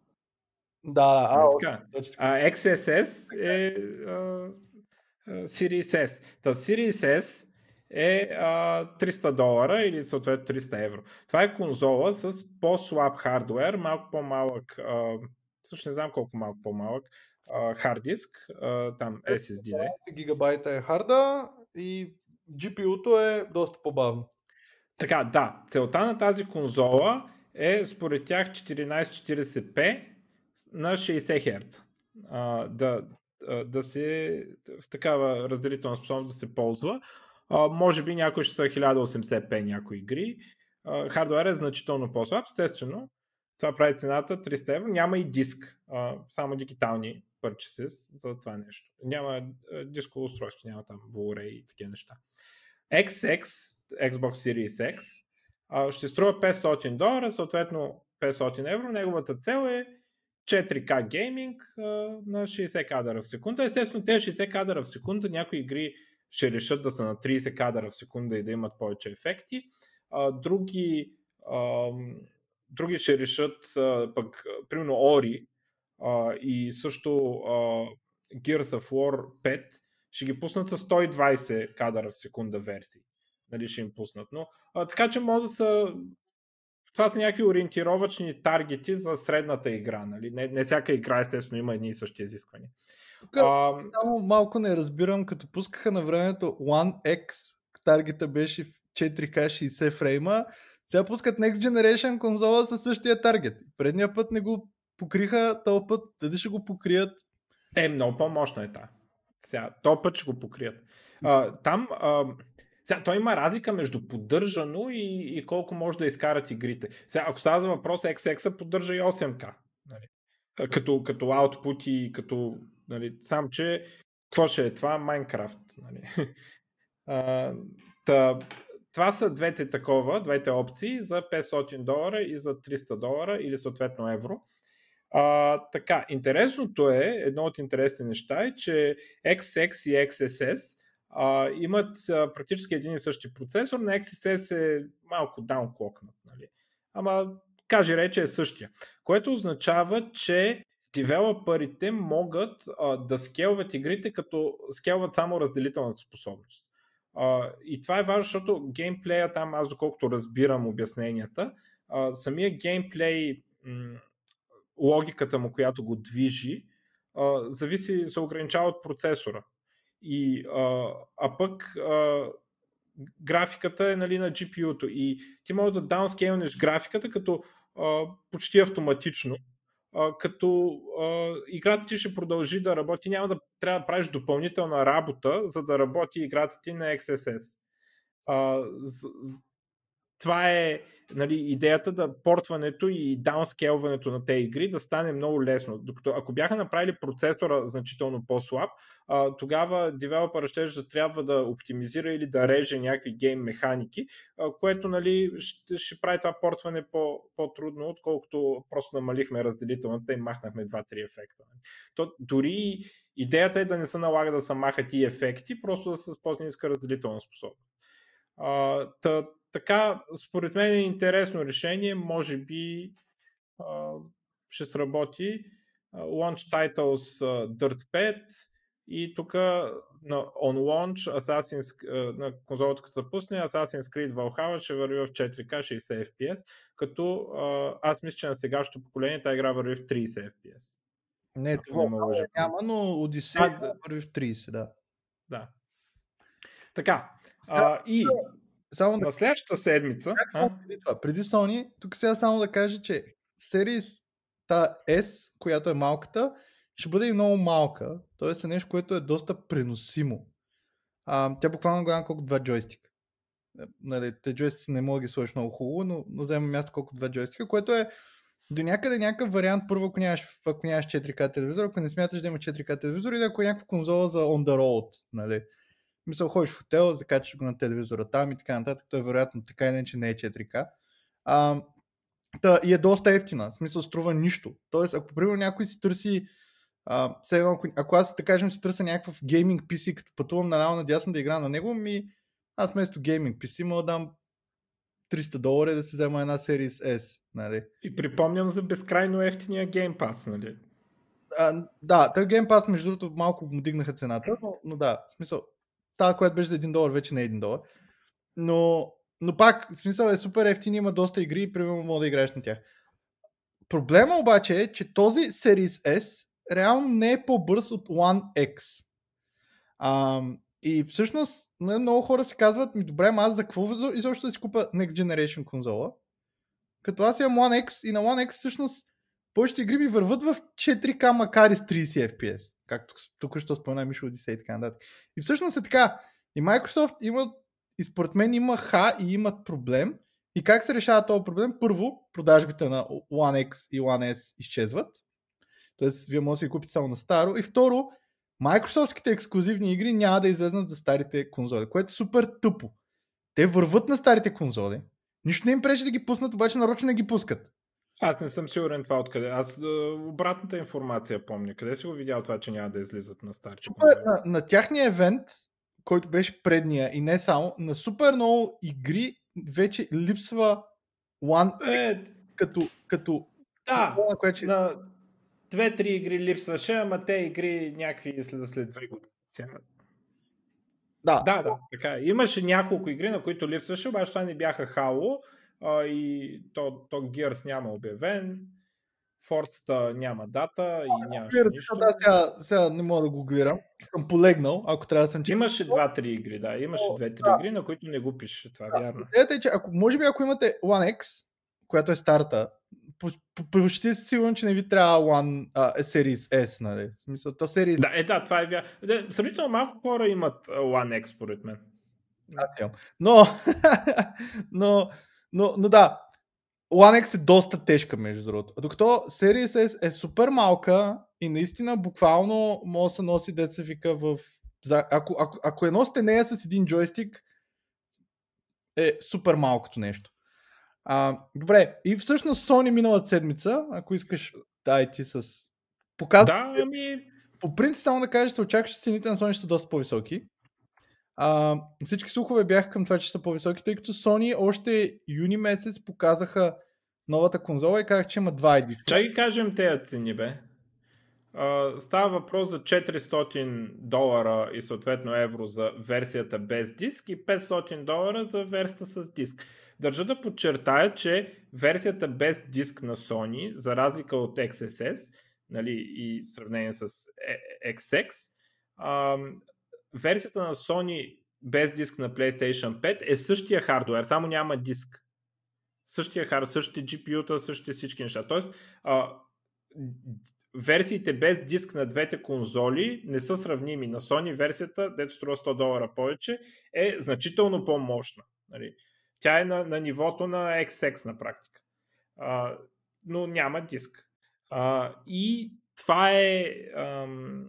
Да, а, така. Uh, X S S е uh, uh, Series S. Та Series S е а, триста долара или съответно триста евро. Това е конзола с по-слаб хардуер, малко по-малък, а, също не знам колко малко по-малък, хард диск, а, там Ес Ес Ди. дванадесет гигабайта е харда и джи пи ю-то е доста по-бавно. Така, да. Целта на тази конзола е според тях четиринадесет четиридесет пи на шейсет херца. А, да, да се в такава разделителна способност да се ползва. Uh, може би някой ще са хиляда и осемдесет пи някои игри. Uh, хардуер е значително по-слаб, естествено. Това прави цената триста евро. Няма и диск, uh, само дигитални purchases за това нещо. Няма uh, дисково устройство, няма там Blu-ray и такива неща. Икс Екс, Xbox Series X, uh, ще струва петстотин долара, съответно петстотин евро. Неговата цел е четири К гейминг uh, на шейсет кадъра в секунда. Естествено, тези шейсет кадъра в секунда някои игри ще решат да са на тридесет кадъра в секунда и да имат повече ефекти. А, други, а, други ще решат, а, пък, примерно Ori а, и също а, Gears of War пет ще ги пуснат с сто и двадесет кадъра в секунда версии. Нали, ще им пуснат. Но, а, така че може да са... Това са някакви ориентировачни таргети за средната игра. Нали? Не, не всяка игра, естествено, има едни и същи изисквания. Тук а... само малко не разбирам, като пускаха на времето One X, таргета беше в четири К шейсет фрейма, сега пускат Next Generation конзола със същия таргет. Предния път не го покриха, този път дали ще го покрият? Е, много по-мощна е та. Сега, този път ще го покрият. А, там, а, сега, той има разлика между поддържано и, и колко може да изкарат игрите. Сега, ако става за въпрос, Икс Екс поддържа и осем К. Нали? Като, като output и като... Нали, сам, че какво ще е това? Майнкрафт. Нали? А, та, това са двете такова, двете опции за петстотин долара и за триста долара или съответно евро. А, така, интересното е, едно от интересните неща е, че Икс Екс и Икс Ес Ес а, имат а, практически един и същи процесор, на Икс Ес Ес е малко даунклокнат, нали? Ама кажи рече е същия, което означава, че девелоперите могат а, да скелват игрите, като скелват само разделителната способност. А, и това е важно, защото геймплея там, аз доколкото разбирам обясненията, а, самия геймплей м- логиката му, която го движи, а, зависи, се ограничава от процесора. И, а, а пък а, графиката е, нали, на джи пи ю-то и ти можеш да даунскейлнеш графиката като а, почти автоматично, а, като а, играта ти ще продължи да работи, няма да трябва да правиш допълнителна работа, за да работи играта ти на икс ес ес. А, з, з, това е, нали, идеята да портването и даунскейлването на тези игри да стане много лесно. Докато ако бяха направили процесора значително по-слаб, а, тогава девелопера ще да трябва да оптимизира или да реже някакви гейм механики, а, което, нали, ще, ще прави това портване по, по-трудно, отколкото просто намалихме разделителната и махнахме два-три ефекта. То, дори идеята е да не се налага да се махат и ефекти, просто да са с по-ниска разделителна способност. А, та, така, според мен е интересно решение, може би а, ще сработи. Launch Titles uh, Dirt пет и тук на on launch Assassin's, uh, на конзолата като се пусне, Assassin's Creed Valhalla ще върви в четири К шейсет еф пи ес, като uh, аз мисля, че на сегашното поколение тази игра върви в трийсет еф пи ес. Не, това няма, но Odyssey а, върви в трийсет, да. Да. Така, а, и само на следващата седмица... А? Преди, това, преди Sony, тук сега само да кажа, че Series S, която е малката, ще бъде и много малка. Тоест е нещо, което е доста преносимо. А, тя буквално голяма колко два джойстика. Нали, те джойстици не мога да ги сложиш много хубаво, но, но взема място колко два джойстика, което е до някъде някакъв вариант. Първо, ако нямаш, ако нямаш четири К телевизор, ако не смяташ да има четири К телевизор, или ако е някаква конзола за on the road. Нали. Мисля, ходиш в хотел, закачаш го на телевизора там и така нататък. Той вероятно така и не, че не е четири К. А, та, и е доста ефтина. В смисъл струва нищо. Тоест, ако примерно някой си търси а, едно, ако, ако аз, да кажем, си търся някакъв гейминг пи си, като пътувам наляво надясно да игра на него, ми аз вместо гейминг пи си мога да дам триста долара да се взема една Series S. Нали? И припомням за безкрайно ефтиния Game Pass, нали? А, да, той Game Pass, между другото, малко му дигнаха цената, но, но да, в смисъл, тази, която беше за един долар, вече не е един долар. Но, но пак, в смисъл е супер ефтин, има доста игри и примерно мога да играеш на тях. Проблема обаче е, че този Series S реално не е по-бърз от One X. А, и всъщност много хора си казват, ми добре, аз за какво изобщо да си купа Next Generation конзола? Като аз имам One X и на One X всъщност повечето игри ми върват в четири К, макар и с трийсет еф пи ес. Както тук що спомена Мишо Odyssey и така нататък. И всъщност е така. И Microsoft има, и според мен има ха и имат проблем. И как се решава този проблем? Първо, продажбите на One X и One S изчезват. Тоест, вие може да си купите само на старо. И второ, Microsoftските ексклузивни игри няма да излезнат за старите конзоли, което е супер тъпо. Те върват на старите конзоли. Нищо не им пречи да ги пуснат, обаче нарочно не ги пускат. Аз не съм сигурен това откъде. Аз обратната информация помня. Къде си го видял това, че няма да излизат на старите конзоли? На, на тяхния евент, който беше предния и не само, на супер много игри вече липсва One е... като, като... Да, на, което... на две-три игри липсваше, ама те игри някакви след, след две години. Да. да, да, така. Имаше няколко игри, на които липсваше, обаче това не бяха Halo а, и то, то Gears няма обявен, Forza няма дата и нямаше Gears, нищо. Да, сега, сега не мога да го гледам. Съм полегнал, ако трябва да съм... Имаше два-три игри, да. Имаше две-три да. игри, на които не го пише. Това да. вярно. Ето, че ако, може би ако имате One X, която е старта, почти си сигурен, че не ви трябва One uh, Series S, нали? В смисъл, то Series... Да, е, да, това е вярно. Сравнително малко хора имат One X, според мен. Аз имам. Но, но, но, но да, One X е доста тежка, между другото. Докато Series S е супер малка и наистина буквално може да се носи, деца се вика в... Ако, ако, ако е носите нея с един джойстик, е супер малкото нещо. А, добре, и всъщност Sony миналата седмица, ако искаш да и ти с... Показва... Да, ами... По принцип, само да кажа, се очаква, че цените на Sony са доста по-високи. А, всички слухове бяха към това, че са по-високи, тъй като Sony още юни месец показаха новата конзола и казах, че има два едита. Чай ги кажем тези цени, бе. Uh, става въпрос за четиристотин долара и съответно евро за версията без диск и петстотин долара за версията с диск. Държа да подчертая, че версията без диск на Sony, за разлика от Икс Ес Ес, нали, и сравнение с Икс Икс, uh, версията на Sony без диск на PlayStation пет е същия хардуер, само няма диск. Същия хардуер, същите джи пи ю-та, същите всички неща. Тоест, uh, версиите без диск на двете конзоли не са сравними. На Sony версията, дето струва сто долара повече, е значително по-мощна. Нали? Тя е на, на нивото на Икс Икс на практика. А, но няма диск. А, и това е... Ам,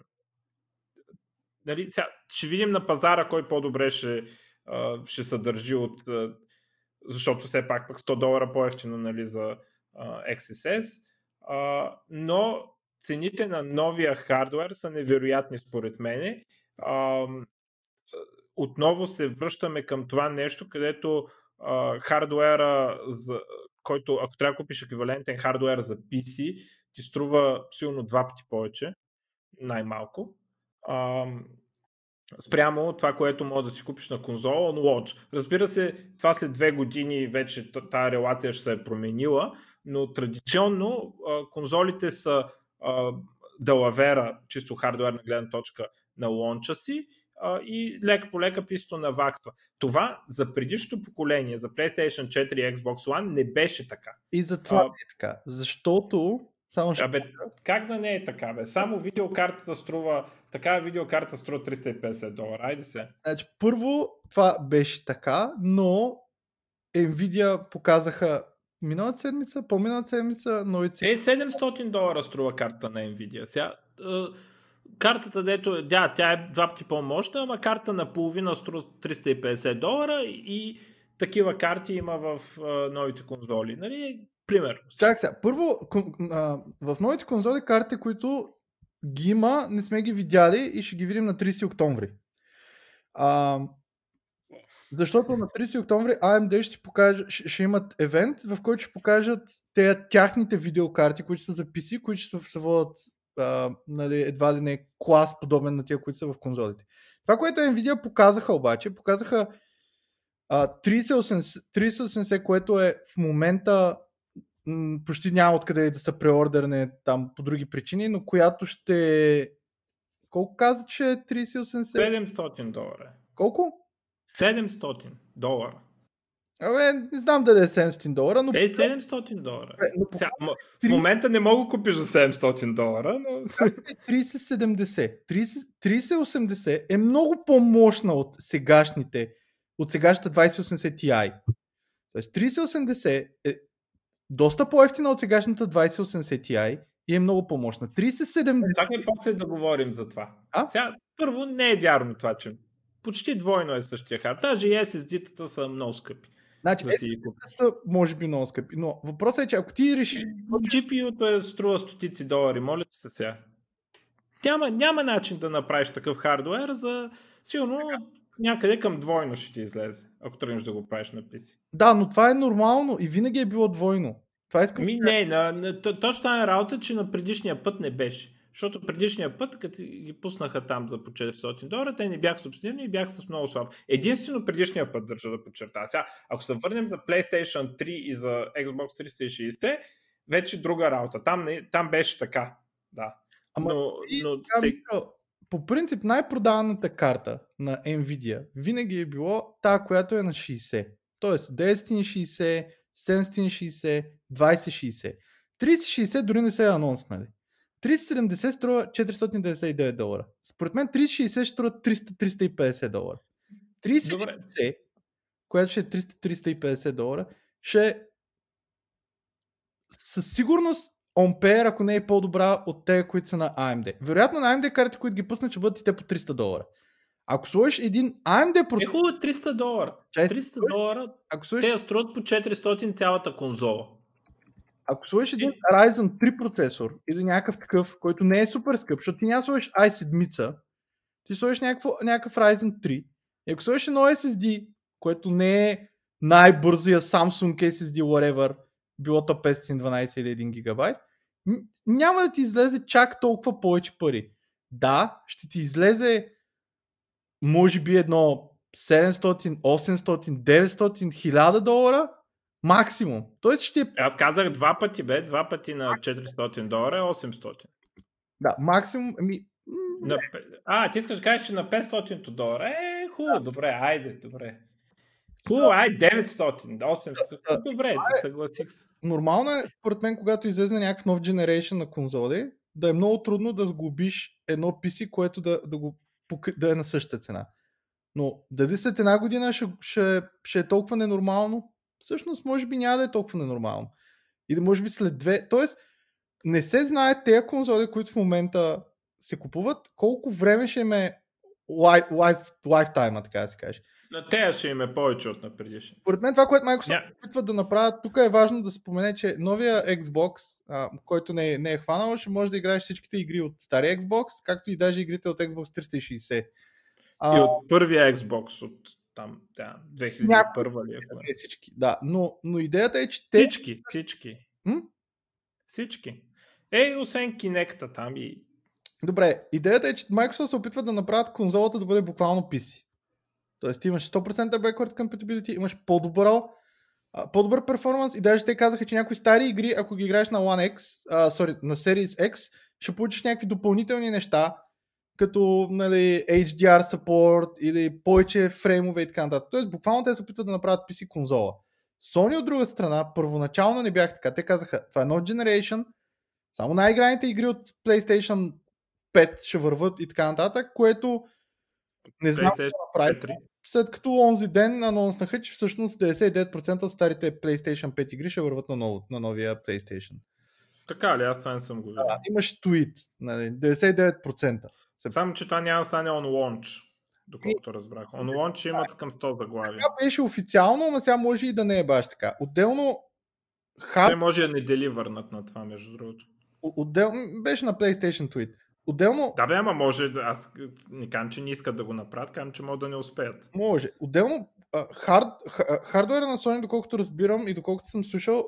нали, сега, ще видим на пазара кой по-добре ще, а, ще съдържи от... А, защото все пак пък сто долара по-ефтино, нали, за а, Икс Ес Ес. А, но цените на новия хардуер са невероятни според мене. А, отново се връщаме към това нещо, където а, хардуера, за, който ако трябва да купиш еквивалентен хардуер за пи си, ти струва силно два пъти повече, най-малко. А, спрямо това, което може да си купиш на конзола on launch. Разбира се, това след две години вече тази релация ще се е променила, но традиционно а, конзолите са а, далавера, чисто хардуерна гледна точка на лонча си а, и лека по лека писто наваксва. Това за предишното поколение, за PlayStation четири и Xbox One не беше така. И затова а, е така. Защото само ще... Абе, как да не е така, бе? Само видеокартата струва, такава видеокарта струва триста и петдесет долара. Айде се. Значи, първо това беше така, но Nvidia показаха миналата седмица, по-миналата седмица, новици. Е, седемстотин долара струва картата на Nvidia. Сега, е, картата, дето, да, тя е два пъти по-мощна, ама карта на половина струва триста и петдесет долара и такива карти има в е, новите конзоли. Нали? Пример. Чак сега. Първо, в новите конзоли карти, които ги има, не сме ги видяли и ще ги видим на тридесети октомври. А, защото на тридесети октомври А Ем Ди ще, покажа, ще, ще имат евент, в който ще покажат те, тяхните видеокарти, които са за пи си, които ще се водят а, нали, едва ли не клас подобен на тия, които са в конзолите. Това, което Nvidia показаха обаче, показаха а, тридесет осемдесет, което е в момента м- почти няма откъде да се преордерне там по други причини, но която ще... Колко каза, че е тридесет осемдесет? седемстотин долара. Колко? седемстотин долара. Абе, не знам дали е седемстотин долара, но... Е, седемстотин долара. Но Сега, в момента не мога да купиш за седемстотин долара, но... тридесет седемдесет. тридесет осемдесет е много по-мощна от сегашните, от сегашната двадесет осемдесет Ti. Тоест тридесет осемдесет е доста по-ефтина от сегашната двадесет осемдесет Ti и е много по-мощна. тридесет седемдесет... Чакай после да говорим за това. А? Сега, първо, не е вярно това, че почти двойно е същия хард. Даже и Ес Ес Ди-тата са много скъпи. Значи, да Ес Ес Ди-тата са може би много скъпи, но въпросът е, че ако ти решиш... джи пи ю-то е струва стотици долари, моля се сега. Няма, няма начин да направиш такъв хардуер за силно някъде към двойно ще ти излезе, ако тръгнеш да го правиш на пи си. Да, но това е нормално и винаги е било двойно. Това искам... Ми, не, на, на, точно тази работа, че на предишния път не беше. Защото предишния път, като ги пуснаха там за по четиристотин долара, те не бяха субсидирани и бяха с много слаб. Единствено предишния път държа да подчертая. Сега, ако се върнем за PlayStation три и за Xbox триста и шейсет, вече друга работа. Там, не, там беше така. Да. Ама, но, и, но те... по принцип най-продаваната карта на Nvidia винаги е било та, която е на шейсет. Тоест деветстотин шейсет, седемстотин шейсет, двадесет шейсет. тридесет шейсет дори не се е анонснали. тридесет седемдесет струва четиристотин деветдесет и девет долара. Според мен тридесет шейсет ще струва триста до триста и петдесет долара. тридесет шейсет, която ще е триста до триста и петдесет долара, ще е със сигурност Ampere, ако не е по-добра от тези, които са на А Ем Ди. Вероятно на А Ем Ди карти, които ги пуснат, ще бъдат и те по триста долара. Ако сложиш един А Ем Ди... Е хубаво триста долара. триста долара, ако сложиш... те я струват по четиристотин цялата конзола. Ако сложиш един Ryzen три процесор или някакъв такъв, който не е супер скъп, защото ти няма сложиш ай седем, ти сложиш някакъв, някакъв Ryzen три. И ако сложиш едно Ес Ес Ди, което не е най-бързия Samsung Ес Ес Ди, whatever, било то петстотин и дванадесет или един гигабайт, няма да ти излезе чак толкова повече пари. Да, ще ти излезе може би едно седемстотин, осемстотин, деветстотин, хиляда долара максимум. Тоест ще... Аз казах два пъти, бе, два пъти на четиристотин долара е осемстотин. Да, максимум, ами... На... А, ти искаш да кажеш, че на петстотин долара е хубаво, да. Добре, айде, добре. Хубаво, айде деветстотин, осемстотин, да, добре, да, съгласих се. Нормално е, според мен, когато излезе някакъв нов generation на конзоли, да е много трудно да сглобиш едно пи си, което да, да, го, да е на същата цена. Но дали след една година ще, ще, ще е толкова ненормално? Всъщност, може би няма да е толкова ненормално. И да може би след две... Тоест, не се знае тези конзоли, които в момента се купуват, колко време ще им е лайф, лайф, лайфтайма, така да се каже. На тея ще им е повече от на предишни. Поред мен това, което Microsoft yeah. опитват да направят, тук е важно да се спомене, че новия Xbox, а, който не е, не е хванал, ще може да играеш всичките игри от стария Xbox, както и даже игрите от Xbox триста и шейсет. А, и от първия Xbox, от там, да, две хиляди и първа ли е? Не всички, да. Но, но идеята е, че те... Всички, всички. М? Всички. Е, освен Kinect-а там и... Добре, идеята е, че Microsoft се опитва да направят конзолата да бъде буквално пи си. Тоест ти имаш сто процента backward compatibility, имаш по-добър, по-добър перформанс и даже те казаха, че някои стари игри, ако ги играеш на One X, а, sorry, на Series X, ще получиш някакви допълнителни неща, като нали, ейч ди ар support или повече фреймове и така нататък. Тоест буквално те се опитват да направят пи си конзола. Sony от друга страна, първоначално не бях така. Те казаха, това е нов generation, само най-играните игри от PlayStation пет ще върват и така нататък, което не знам какво направи. След като онзи ден анонснаха, че всъщност деветдесет и девет процента от старите PlayStation пет игри ще върват на, ново, на новия PlayStation. Така ли? Аз това не съм го видял. Да, имаш твит. деветдесет и девет процента. Само, че това няма да стане on launch, доколкото разбрах. On launch имат към сто заглавия. Това беше официално, но сега може и да не е баш така. Отделно Hard... Те може да не дели върнат на това, между другото. Отделно беше на PlayStation Tweet. Отделно... Да бе, ама може да... Аз не казвам, че не искат да го направят, казвам, че могат да не успеят. Може. Отделно хард... хардуера на Sony, доколкото разбирам и доколкото съм слушал,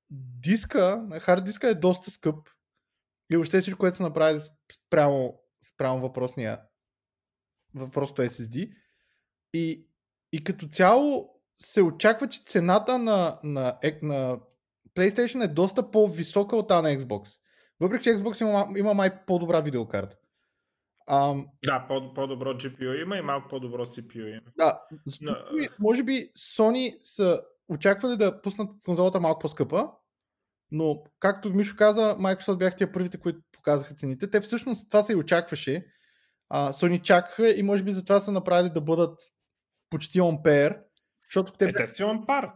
диска, хард диска е доста скъп. И въобще всичко, което се направи спрямо, спрямо въпросния въпросното ес ес ди. И, и като цяло се очаква, че цената на, на, на PlayStation е доста по-висока от тази на Xbox. Въпреки, че Xbox има, има май по-добра видеокарта. Ам... Да, по- по-добро джи пи ю има и малко по-добро си пи ю има. Да, Но... може би Sony са очаквали да пуснат конзолата малко по-скъпа, но както Мишо каза, Microsoft бяха тия първите, които показаха цените. Те всъщност това се и очакваше. А, Sony чакаха и може би затова са направили да бъдат почти on pair, защото те... Е, те си on par.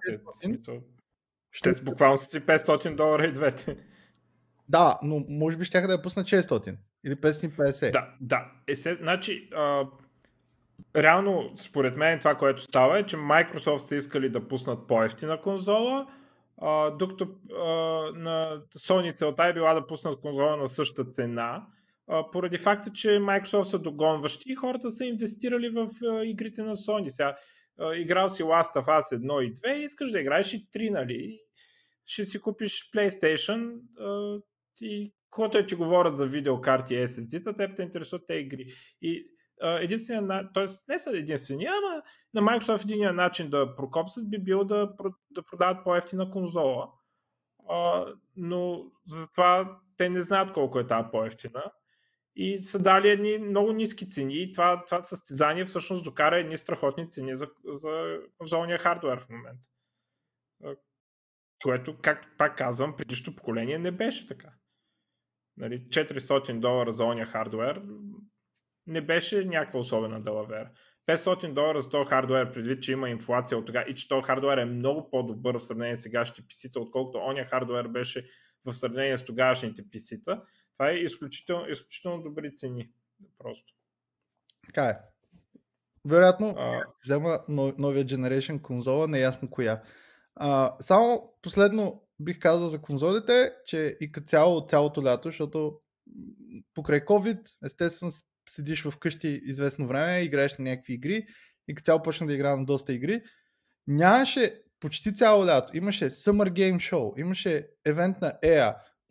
Ще с буквално си петстотин долара и двете. Да, но може би щяха да я пуснат шестстотин или петстотин и петдесет. Да, да. Е, се, значи, а, реално, според мен това, което става е, че Microsoft са искали да пуснат по-евтина конзола, а, докато а, на Sony целта е била да пуснат конзола на същата цена, а, поради факта, че Microsoft са догонващи и хората са инвестирали в а, игрите на Sony. Сега, а, играл си Last of Us едно и две, искаш да играеш и три, нали? Ще си купиш PlayStation а, и когато ти говорят за видеокарти и ес ес ди-та, теб те интересуват тези игри. И единственият, т.е. не са единствения, ама на Microsoft единият начин да прокопсат би бил да, да продават по-евтина конзола. А, но затова те не знаят колко е тази по-евтина. И са дали едни много ниски цени и това, това състезание всъщност докара едни страхотни цени за, за конзолния хардуер в момента. Което, както пак казвам, предишното поколение не беше така. Нали, четиристотин долара за ония хардуер не беше някаква особена далавера. петстотин долара за този хардуер, предвид, че има инфлация от тогава и че този хардуер е много по-добър в сравнение с сегашните пи си-та, отколкото ония хардуер беше в сравнение с тогавашните пи си-та. Това е изключително, изключително добри цени. Просто. Така е. Вероятно, а... взема новия Generation конзола, неясно коя. А, само последно бих казал за конзолите, че и като цяло цялото лято, защото покрай COVID, естествено седиш вкъщи известно време, играеш на някакви игри и като цяло почна да игра на доста игри. Нямаше почти цяло лято. Имаше Summer Game Show, имаше евент на и ей,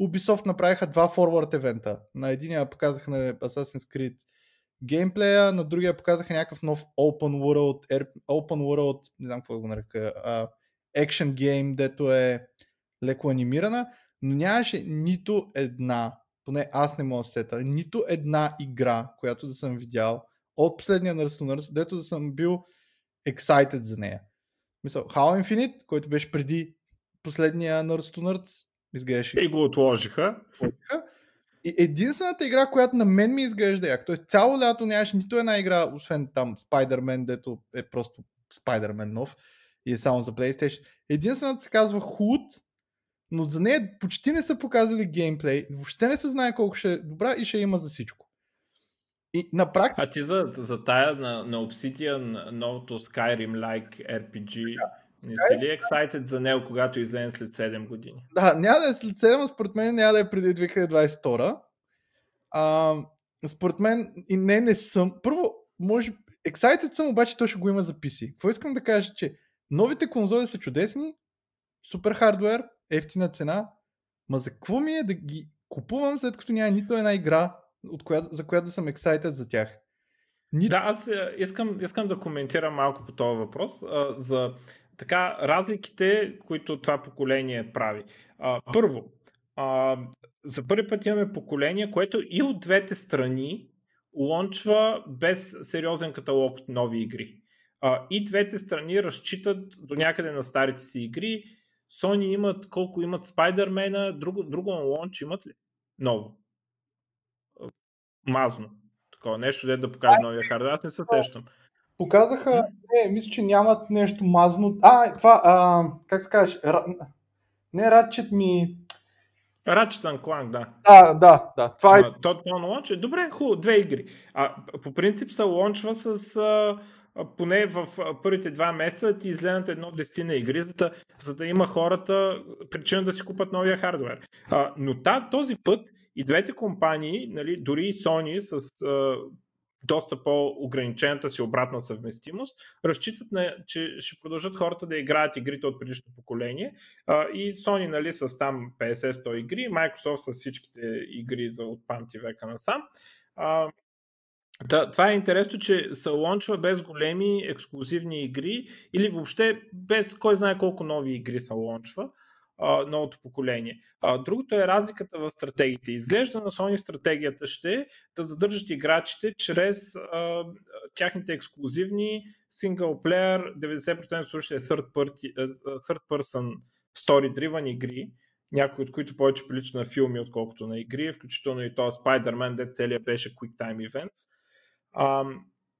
Ubisoft направиха два forward евента. На единия показаха на Assassin's Creed геймплея, на другия показаха някакъв нов open world, open world, не знам какво да го нарека, uh, action game, дето е леко анимирана, но нямаше нито една, поне аз не мога да сета, нито една игра, която да съм видял от последния Nerds to Nerds, дето да съм бил excited за нея. Мисъл, Halo Infinite, който беше преди последния Nerds to Nerds, изглеждаше. И го отложиха. И единствената игра, която на мен ми изглежда як, т.е. цяло лято нямаше нито една игра, освен там Spider-Man, дето е просто Spider-Man нов и е само за PlayStation. Единствената се казва Hood, но за нея почти не са показали геймплей, въобще не се знае колко ще е добра и ще има за всичко. И на практика... А ти за, за тая на, на Obsidian, новото Skyrim-like ар пи джи, не си ли excited за него, когато излезе след седем години? Да, няма да е след седем, според мен няма да е преди две хиляди двадесет и втора. А, според мен и не, не съм. Първо, може... Excited съм, обаче то ще го има за пи си. Какво искам да кажа, че новите конзоли са чудесни, супер хардуер, ефтина цена, ма за какво ми е да ги купувам, след като няма нито една игра, от коя, за която да съм excited за тях? Ни... Да, аз искам, искам да коментирам малко по този въпрос а, за така разликите, които това поколение прави. А, първо, а, за първи път имаме поколение, което и от двете страни лончва без сериозен каталог от нови игри. А, и двете страни разчитат до някъде на старите си игри. Sony имат колко имат Spider-Man, друго, друго на лонч имат ли? Ново. Мазно. Такова нещо, де да покажа новия хардвер. Аз не се сещам. Показаха, не, мисля, че нямат нещо мазно. А, това, а, как се кажеш? Ра... Не, Ratchet ми... Ratchet and Clank, да. Да, да, да. Това е... То на лонч е добре, хубаво, две игри. А, по принцип се лончва с... А, поне в първите два месеца ти изгледат едно десетина игри, за да, за да има хората причина да си купат новия хардвер. А, но та, този път и двете компании, нали, дори и Sony с а, доста по-ограничената си обратна съвместимост, разчитат, на, че ще продължат хората да играят игрите от предишното поколение. А, и Sony, нали, с там петдесет сто игри, Microsoft с всичките игри за от памти века насам. А, да, това е интересно, че се лончва без големи ексклузивни игри или въобще без кой знае колко нови игри се лончва а, новото поколение. А, другото е разликата в стратегиите. Изглежда на Sony стратегията ще е да задържат играчите чрез а, тяхните ексклузивни синглплеер, деветдесет процента случаи third, party, third person story-driven игри, някои от които повече прилича на филми, отколкото на игри, включително и този Spider-Man, де целият беше Quick Time Events. Uh,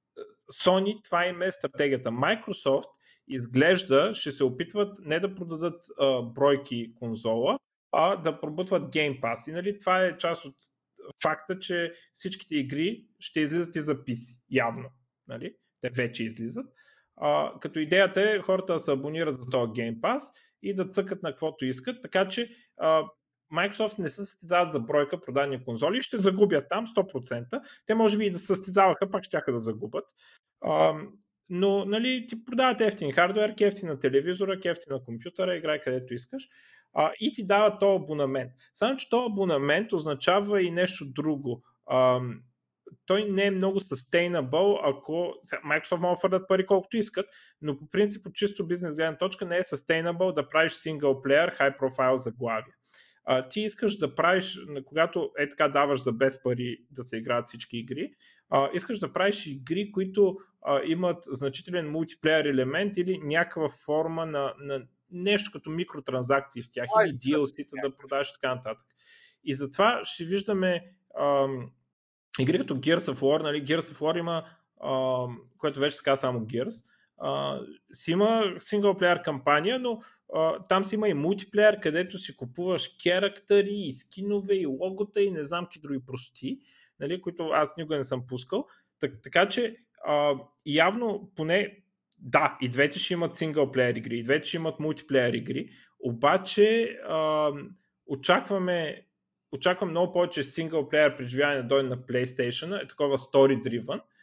Sony, това им е стратегията. Microsoft изглежда ще се опитват не да продадат uh, бройки конзола, а да пробутват Game Pass. И нали, това е част от факта, че всичките игри ще излизат и за пи си. Явно. Нали? Те вече излизат. Uh, като идеята е хората да се абонират за този Game Pass и да цъкат на каквото искат. Така че uh, Microsoft не се състезават за бройка продадени конзоли и ще загубят там сто процента. Те може би и да се състезаваха, пак щяха да загубят. А, но нали, ти продават ефтин хардуер, кефти на телевизора, кефти на компютъра, играй където искаш а, и ти дават този абонамент. Само че този абонамент означава и нещо друго. А, той не е много sustainable, ако Microsoft могат да фърдат пари колкото искат, но по принцип от чисто бизнес гледна точка не е sustainable да правиш single-player, high profile заглавия. Uh, ти искаш да правиш, когато е така даваш за без пари да се играят всички игри, uh, искаш да правиш игри, които uh, имат значителен мултиплеер елемент или някаква форма на, на нещо като микротранзакции в тях или ди ел си-та да продаваш и така нататък. И затова ще виждаме uh, игри като Gears of War, нали? Gears of War има, uh, което вече се казва само Gears, uh, си има синглплеер кампания, но Uh, там си има и мултиплеер, където си купуваш керактери и скинове и логота и не знам какви други простоти, нали, които аз никога не съм пускал. Так, така че uh, явно поне да, и двете ще имат синглплеер игри, и двете ще имат мултиплеер игри, обаче uh, очакваме очаквам много повече синглплеер преживяване да дойде на PlayStation, е такова story-driven,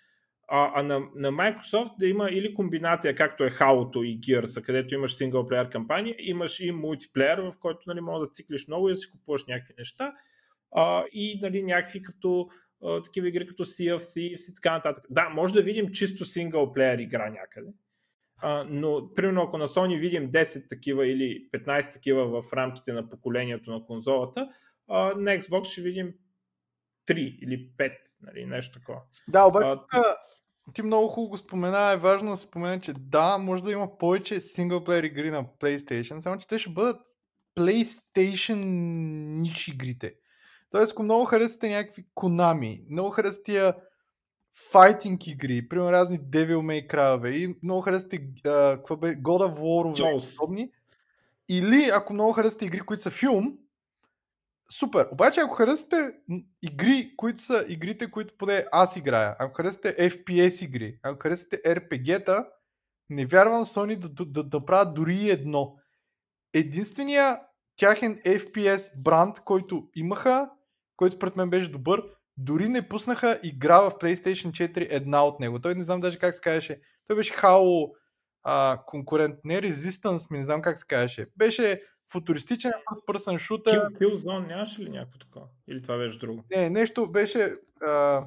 А, а на, на Microsoft да има или комбинация, както е Halo и Gears, където имаш синглплеер кампания, имаш и мултиплеер, в който нали, може да циклиш много и да си купуваш някакви неща. А, и нали, някакви като а, такива игри като Sea of Thieves и така нататък. Да, може да видим чисто синглплеер игра някъде. Uh, но, примерно, ако на Sony видим десет такива или петнайсет такива в рамките на поколението на конзолата, uh, на Xbox ще видим три или пет, нали, нещо такова. Да, обаче Uh, ти много хубаво го спомена, е важно да се спомена, че да, може да има повече синглплеер игри на PlayStation, само че те ще бъдат PlayStation ниш игрите. Тоест, ако много харесате някакви Konami, много харесате тия файтинг игри, примерно разни Devil May Cry и много харесате uh, какво бе, God of War подобни, или ако много харесате игри, които са филм, супер. Обаче ако харесате игри, които са игрите, които поне аз играя, ако харесате Еф Пи Ес игри, ако харесате Ар Пи Джи-та, не вярвам Sony да, да, да, да правят дори едно. Единственият тяхен Еф Пи Ес бранд, който имаха, който според мен беше добър, дори не пуснаха игра в PlayStation четири една от него. Той не знам даже как се казваше. Той беше Halo а, конкурент. Не Resistance, не знам как се казваше. Беше футуристичен first person shooter. Killzone нямаше ли някакво такова? Или това беше друго? Не, нещо беше а,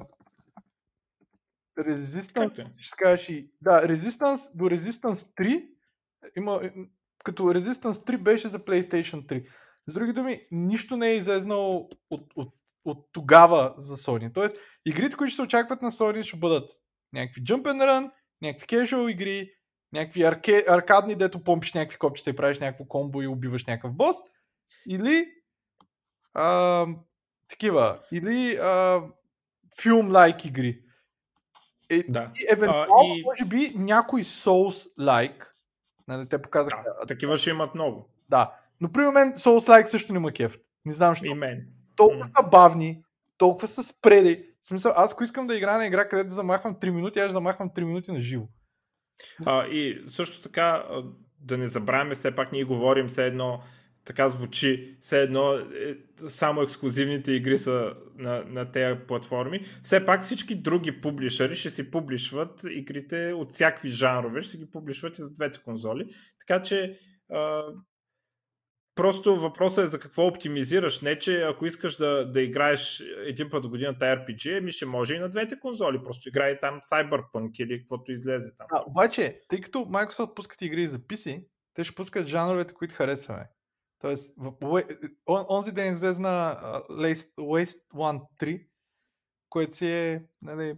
Resistance, ще се казваше. Да, Resistance до Resistance три има, като Resistance три беше за PlayStation три. С други думи, нищо не е излезнало от, от, от тогава за Sony. Тоест, игрите, които ще се очакват на Sony, ще бъдат някакви Jump and Run, някакви casual игри, някакви арке, аркадни, дето помпиш някакви копчета и правиш някакво комбо и убиваш някакъв бос. Или а, такива. Или а, филм-лайк игри. Е, да. И евентуално, а, и... може би, някой Souls-like. Нали, те показаха. Да, такива ще имат много. Да. Но при мен Souls-like също не ма кефт. Не знам защо. И мен. Толкова са бавни, толкова са спреди. В смисъл, аз ако искам да играя на игра, където да замахвам три минути, аз ще замахвам три минути на живо. А, и също така, да не забравяме, все пак ние говорим, все едно така звучи, все едно е, само ексклюзивните игри са на, на тези платформи. Все пак всички други публишери ще си публишват игрите от всякакви жанрове, ще си ги публишват и за двете конзоли. Така че а, просто въпросът е за какво оптимизираш. Не, че ако искаш да, да играеш един път в годината Ар Пи Джи, ами ще може и на двете конзоли. Просто играй там Cyberpunk или каквото излезе там. А, обаче, тъй като Microsoft пускат игри за Пи Си, те ще пускат жанровете, които харесваме. Тоест, в, он, онзи ден излезна uh, Wasteland три, което си е нали,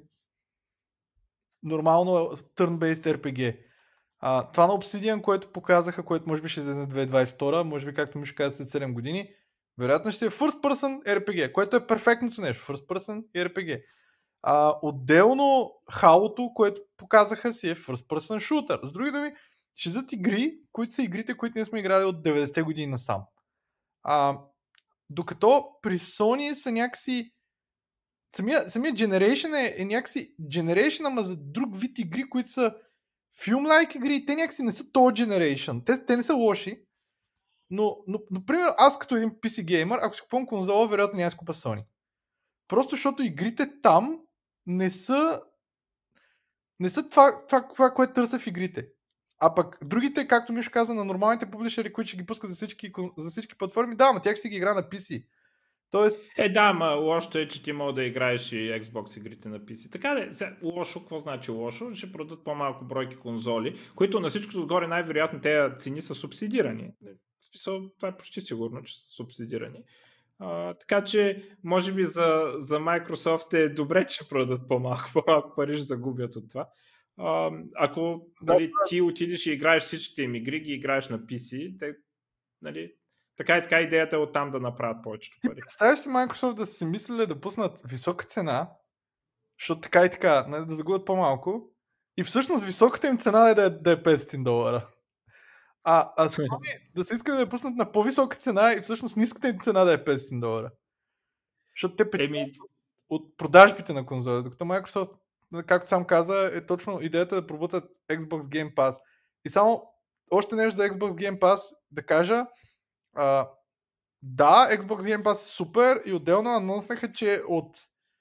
нормално turn-based Ар Пи Джи. А, това на Obsidian, което показаха, което може би ще излезе две хиляди двадесет и втора, може би както ми ще каза след седем години, вероятно ще е First Person Ар Пи Джи, което е перфектното нещо. First Person Ар Пи Джи. А, отделно Halo-то, което показаха си е First Person Shooter. С други думи, ще излизат игри, които са игрите, които ние сме играли от деветдесетте години насам. А, докато при Sony са някакси самия, самия Generation е, е някакси Generation, ама за друг вид игри, които са филм-лайк игри, те някакси не са този Generation. Те, те не са лоши, но, но, например, аз като един Пи Си геймър, ако си купувам конзола, вероятно няма да си купа Sony. Просто защото игрите там не са не са това, това, това което търся в игрите. А пък другите, както Мишо каза, на нормалните публишери, които ще ги пускат за всички, за всички платформи, да, ама тях ще ги игра на Пи Си. Тоест... Е, да, ма лошото е, че ти мога да играеш и Xbox игрите на Пи Си. Така де, лошо, какво значи лошо? Ще продадат по-малко бройки конзоли, които на всичкото отгоре най-вероятно тези цени са субсидирани. В смисъл, това е почти сигурно, че са субсидирани. А, така че, може би за, за Microsoft е добре, че продадат по-малко, по-малко пари ще загубят от това. А, ако нали, ти отидеш и играеш всичките им игри, ги играеш на Пи Си, те, нали, така и така идеята е оттам да направят повечето пари. Представяш си Microsoft да си мислили да пуснат висока цена, защото така и така, нали, да загубят по-малко, и всъщност високата им цена е да е, да е петстотин долара. А, а Sony да се иска да я пуснат на по-висока цена и всъщност ниската им цена да е петстотин долара. Защото те печелят Еми... от продажбите на конзоли, докато Microsoft, както сам каза, е точно идеята да пробутат Xbox Game Pass. И само още нещо за Xbox Game Pass да кажа. А, да, Xbox Game Pass е супер и отделно анонснаха, че от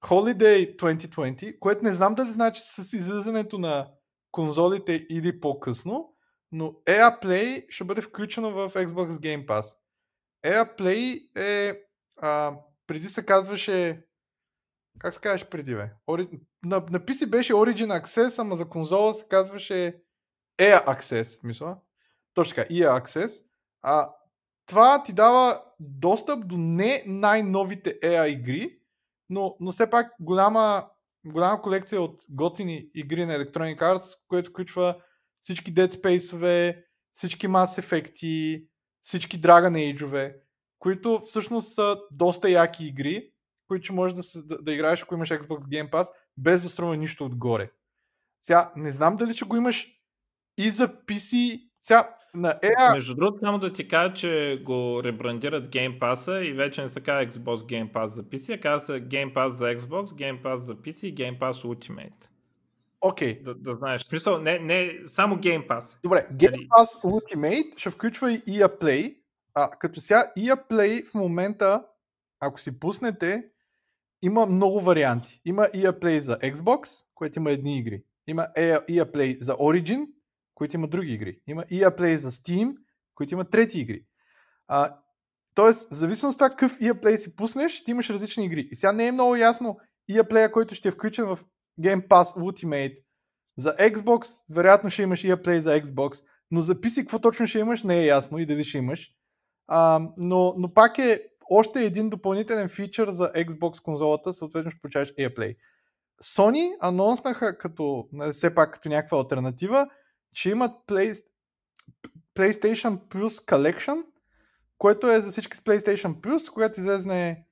Holiday двайсет двайсет, което не знам дали значи с излизането на конзолите или по-късно, но и ей Play ще бъде включено в Xbox Game Pass. и ей Play е... А, преди се казваше... Как се казваше преди, бе? Ори... На, на пи си беше Origin Access, ама за конзола се казваше и ей Access, мисля. Точно така, и ей Access. А, това ти дава достъп до не най-новите и ей игри, но, но все пак голяма, голяма колекция от готини игри на Electronic Arts, което включва всички Dead Space-ове, всички Mass Effect, всички Dragon Age-ове, които всъщност са доста яки игри, които можеш да, да, да играеш, ако имаш Xbox Game Pass, без да струва нищо отгоре. Сега, не знам дали ще го имаш и за пи си. Сега, на и ей... Между другото, само да ти кажа, че го ребрандират Game Pass-а и вече не се казва Xbox Game Pass за пи си, а казва се Game Pass за Xbox, Game Pass за пи си и Game Pass Ultimate. Окей. Okay. Да, да знаеш. В смисъл, не, не само Game Pass. Добре, Game Pass Ultimate ще включва и и ей Play. А, като сега и ей Play в момента, ако си пуснете, има много варианти. Има и ей Play за Xbox, което има едни игри. Има и ей Play за Origin, които има други игри. Има и ей Play за Steam, които има трети игри. А, тоест, в зависимост от това какъв и ей Play си пуснеш, ти имаш различни игри. И сега не е много ясно и ей Play, който ще е включен в Game Pass Ultimate за Xbox, вероятно ще имаш и ей Play за Xbox, но за пи си какво точно ще имаш, не е ясно и дали ще имаш. А, но, но пак е още един допълнителен фичър за Xbox конзолата, съответно ще получаваш и ей Play. Sony анонснаха като, все пак като някаква алтернатива, че имат Play, PlayStation Plus Collection, което е за всички с PlayStation Plus, когато излезне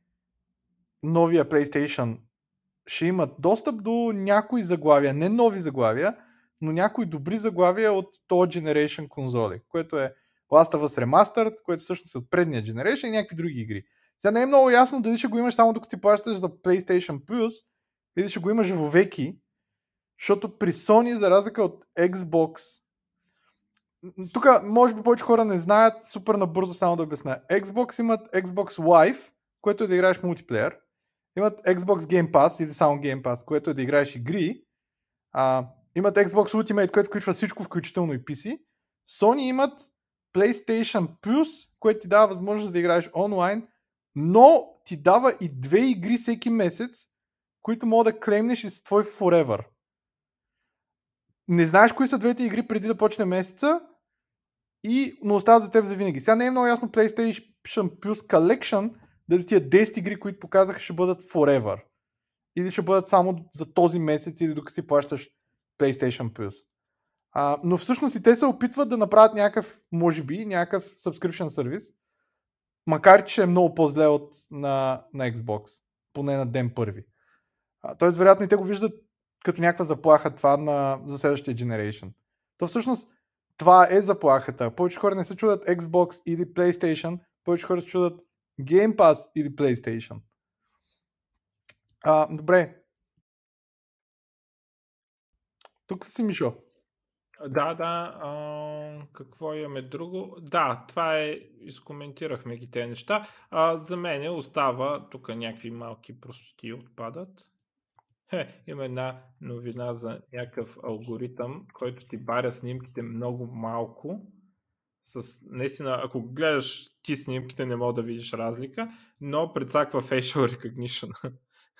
новия PlayStation, ще имат достъп до някои заглавия, не нови заглавия, но някои добри заглавия от този Generation конзоли, което е Last of Us Remastered, което всъщност е от предния Generation и някакви други игри. Сега не е много ясно дали ще го имаш само докато ти плащаш за PlayStation Plus или ще го имаш вовеки, защото при Sony, за разлика от Xbox, тук може би повече хора не знаят, супер набързо само да обясня. Xbox имат Xbox Live, което е да играеш мултиплеер. Имат Xbox Game Pass или само Game Pass, което е да играеш игри. А, имат Xbox Ultimate, което включва всичко, включително и пи си. Sony имат PlayStation Plus, което ти дава възможност да играеш онлайн, но ти дава и две игри всеки месец, които мога да клеймнеш и с твой forever. Не знаеш кои са двете игри преди да почне месеца, и, но остават за теб за винаги. Сега не е много ясно PlayStation Plus Collection дали тия десет игри, които показаха, ще бъдат forever. Или ще бъдат само за този месец или докато си плащаш PlayStation Plus. А, но всъщност и те се опитват да направят някакъв, може би, някакъв subscription сервис, макар че ще е много по-зле от на, на Xbox, поне на ден първи. А, тоест, вероятно и те го виждат като някаква заплаха това на, за следващия generation. То всъщност това е заплахата. Повече хора не се чудят Xbox или PlayStation, повече хора се чудят Game Pass или PlayStation. А, добре. Тук си, Мишо. Да, да. А, какво имаме друго? Да, това е, изкоментирахме ги тези неща. А, за мен остава, тук някакви малки простоти отпадат. Хе, има една новина за някакъв алгоритъм, който ти баря снимките много малко. С, наистина, ако гледаш ти снимките, не мога да видиш разлика, но прецаква facial recognition.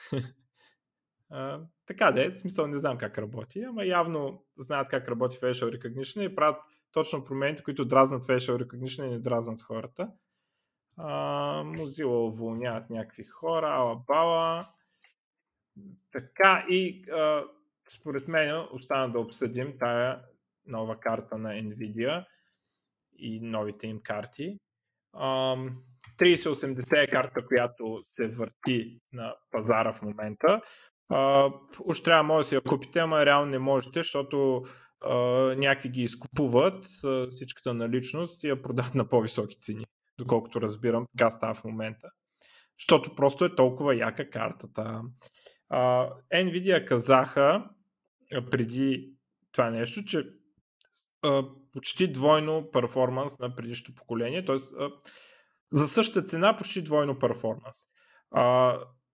Uh, така да е, в смисъл не знам как работи, ама явно знаят как работи facial recognition и правят точно промените, които дразнат facial recognition и не дразнат хората. Uh, Mozilla уволняват някакви хора, ала-бала. Така и uh, според мен остана да обсъдим тая нова карта на Nvidia и новите им карти. Uh, трийсет осемдесет е карта, която се върти на пазара в момента. Uh, уж трябва може да си я купите, ама реално не можете, защото uh, някакви ги изкупуват uh, всичката наличност и я продават на по-високи цени, доколкото разбирам, така става в момента. Защото просто е толкова яка картата. Uh, Nvidia казаха uh, преди това нещо, че uh, почти двойно перформанс на предишното поколение, т.е. Uh, за същата цена почти двойно перформанс. Uh,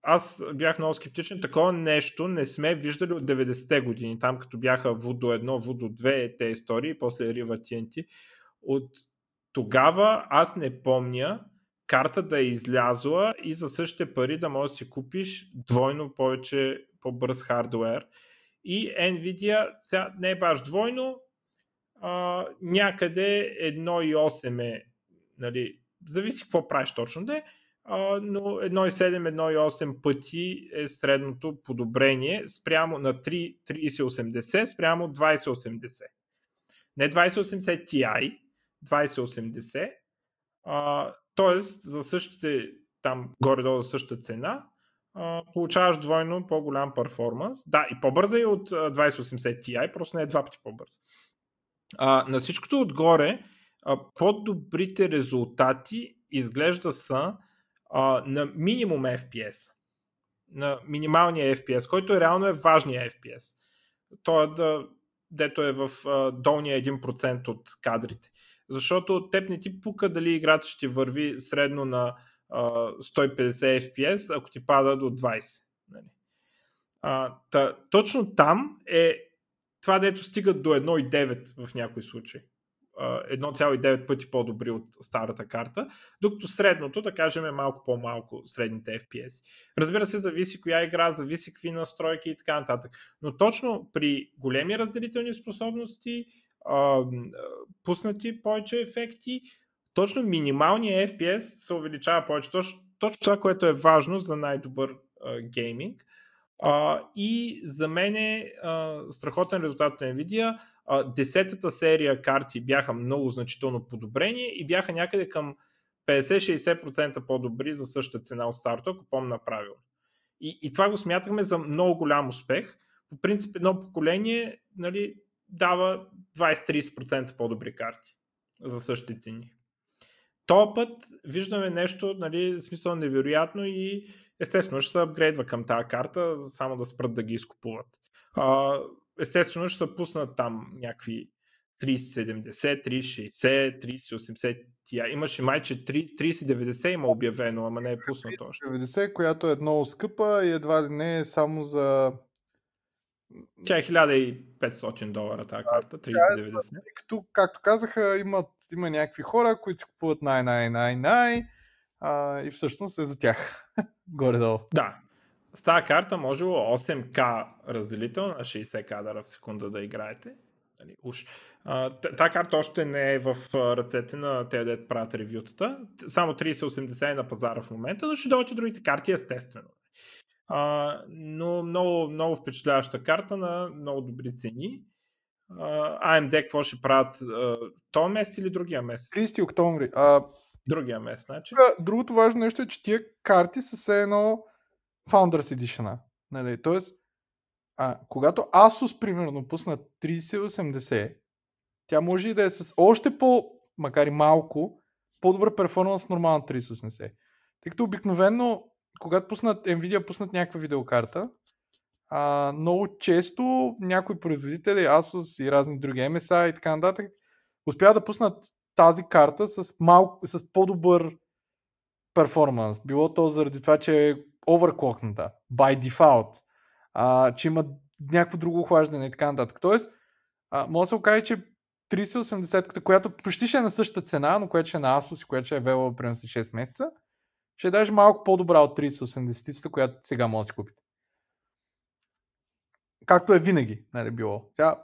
аз бях много скептичен, такова нещо не сме виждали от деветдесетте години, там като бяха Voodoo едно, Voodoo две, те истории, после Riva Ти Ен Ти. От тогава аз не помня карта да е излязла и за същите пари да можеш да си купиш двойно повече по-бърз хардуер. И Nvidia сега не е баш двойно, а, някъде едно цяло и осем е, нали, зависи какво правиш точно да е, а, но едно цяло и седем, едно цяло и осем пъти е средното подобрение спрямо на три трийсет осемдесет спрямо двайсет осемдесет. Не двайсет осемдесет Ti, двайсет осемдесет, а, т.е. за същите, там горе-долу за същата цена, а, получаваш двойно по-голям перформанс. Да, и по-бърза е от а, двайсет осемдесет Ti, просто не е два пъти по-бърза. А, на всичкото отгоре, а, по-добрите резултати изглежда са а, на минимум Еф Пи Ес. На минималния Еф Пи Ес, който реално е важния Еф Пи Ес. Той е да, дето е в а, долния един процент от кадрите. Защото теб не ти пука дали играта ще върви средно на а, сто и петдесет Еф Пи Ес, ако ти пада до двайсет. А, та, точно там е това, дето стигат до едно цяло и девет в някои случаи. едно цяло и девет пъти по-добри от старата карта, докато средното, да кажем, е малко по-малко средните Еф Пи Ес. Разбира се, зависи коя игра, зависи какви настройки и така нататък. Но точно при големи разделителни способности, а, пуснати повече ефекти, точно минималният Еф Пи Ес се увеличава повече. Точно, точно това, което е важно за най-добър а, гейминг. Uh, и за мен е uh, страхотен резултат от Nvidia. Uh, десетата серия карти бяха много значително подобрени и бяха някъде към петдесет до шейсет процента по-добри за същата цена от старта, ако помня правилно. И, и това го смятахме за много голям успех. По принцип едно поколение, нали, дава двайсет до трийсет процента по-добри карти за същите цени. Този път виждаме нещо, нали, смисъл невероятно и естествено ще се апгрейдва към тази карта, само да спрат да ги изкупуват. А, естествено ще се пуснат там някакви трийсет седемдесет, трийсет шейсет, трийсет осемдесет Ti. Имаше майче трийсет деветдесет има обявено, ама не е пуснато още. трийсет деветдесет, която е много скъпа и едва ли не е само за... Тя е хиляда и петстотин долара тази карта, трийсет деветдесет. Като, както казаха, имат, има някакви хора, които си купуват най-най-най-най а, и всъщност е за тях. Горе-долу. Да. С тази карта можело осем К разделител на шейсет кадъра в секунда да играете. Уж. Та карта още не е в ръцете на тези, дето правят ревютата. Само трийсет осемдесет е на пазара в момента, но ще дойдат и другите карти, естествено. А, но много, много впечатляваща карта на много добри цени. А Ем Ди какво ще правят? този месец или другия месец? трийсети октомври. А, другия месец, значи. Другото важно нещо е, че тия карти са все едно Founders Edition. Нали? Тоест, а, когато Asus, примерно, пуснат трийсет осемдесет, тя може и да е с още по, макар и малко, по-добър перформанс в нормална трийсет осемдесет. Тъй като обикновено, когато пуснат, Nvidia пуснат някаква видеокарта, а, много често някои производители, Asus и разни други Ем Ес Ай и така нататък, успяват да пуснат тази карта с, малко, с по-добър перформанс. Било то заради това, че е overclockната, by default, а, че има някакво друго охлаждане и така нататък. Тоест, а, може да се окаже, че трийсет осемдесет, която почти ще е на същата цена, но която ще е на Asus и която ще е available примерно след шест месеца, ще е даже малко по-добра от трийсет осемдесет, която сега може да си купите. Както е винаги, нали, било. Сега,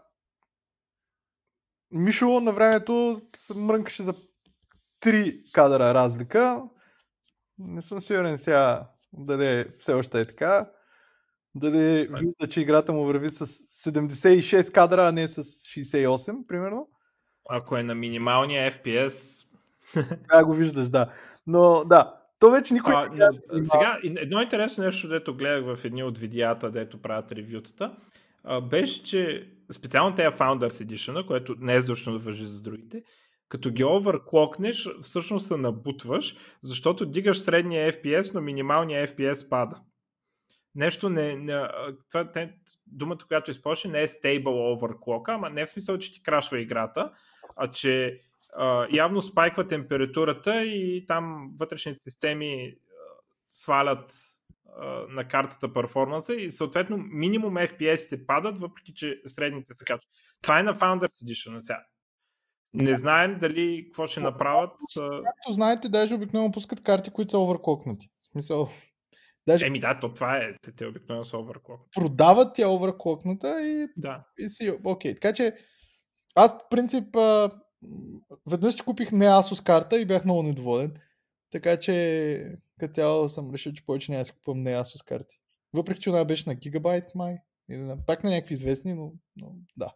Мишо на времето се мрънкаше за три кадъра разлика. Не съм сигурен сега дали все още е така. Дали вижда, че играта му върви с седемдесет и шест кадра, а не с шейсет и осем, примерно. Ако е на минималния Еф Пи Ес... Да, го виждаш, да. Но да, то вече никой... А, но, сега, едно интересно нещо, дето гледах в едни от видеята, дето правят ревютата, беше, че специално тези Founders Edition, което не е задължително да въжи за другите, като ги оверклокнеш, всъщност се набутваш, защото дигаш средния Еф Пи Ес, но минималния Еф Пи Ес пада. Нещо не... не това, те, думата, която използваш, не е stable overclock, ама не в смисъл, че ти крашва играта, а че а, явно спайква температурата и там вътрешните системи а, свалят а, на картата перформанса и съответно минимум Еф Пи Ес-ите падат, въпреки че средните се качват. Това е на Founders Edition сега. Не знаем дали какво ще направят. Както знаете, даже обикновено пускат карти, които са оверклокнати. В смисъл... Даже... Еми да, то това е. Те, те обикновено са оверклокнати. Продават тя оверклокната и... Да. И си, окей. Така че аз по принцип а... веднъж си купих не Asus карта и бях много недоволен. Така че като цяло съм решил, че повече няма да си купувам не Asus карти. Въпреки, че она беше на гигабайт май. Или на... Пак на някакви известни, но, но да.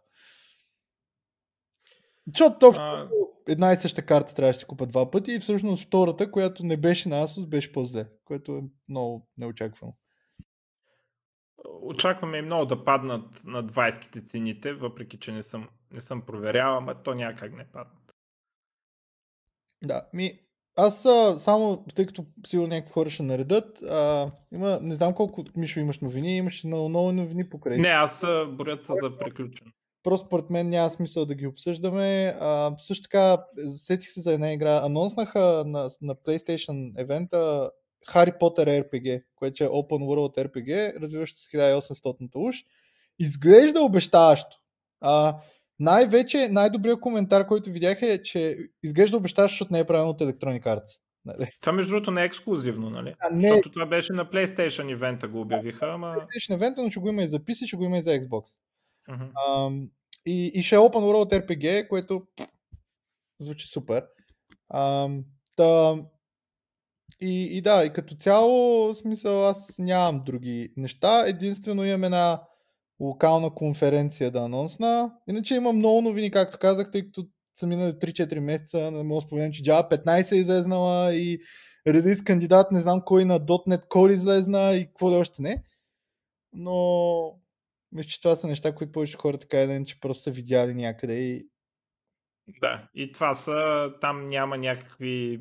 Защото точно а... една и съща карта трябваше да си купа два пъти и всъщност втората, която не беше на Asus, беше по-зле, което е много неочаквано. Очакваме и много да паднат на двайсетките цените, въпреки че не съм, не съм проверял, ама то някак не паднат. Да, ми аз а, само, тъй като сигурно някакви хора ще наредат, а, има, не знам колко, Мишо, имаш новини, имаш много, много новини покрай. Не, аз борят се за приключен. Просто според мен няма смисъл да ги обсъждаме. А, също така, сетих се за една игра. Анонснаха на, на PlayStation евента Harry Potter Ар Пи Джи, което е Open World Ар Пи Джи, развиващо с хиляда и осемстотен уж. Изглежда обещаващо. А, най-вече, най-добрият коментар, който видях е, че изглежда обещаващо, защото не е правилно от Electronic Arts. Това между другото не е ексклузивно, нали? А, не... Защото това беше на PlayStation евента го обявиха, ама... PlayStation евента, но ще го има и за пи си, ще го има и за Xbox. Uh-huh. Um, и, и ще е Open World Ар Пи Джи, което звучи супер. Um, да, и, и да, и като цяло, в смисъл, аз нямам други неща. Единствено имам една локална конференция да анонсна. Иначе имам много новини, както казах, тъй като са минали три-четири месеца. Не мога да споменам, че Java петнайсет е излезнала и редис кандидат, не знам кой на .дот нет Core излезна и какво ли още не. Но мисля, че това са неща, които повечето хора така или иначе просто са видяли някъде и... Да, и това са, там няма някакви...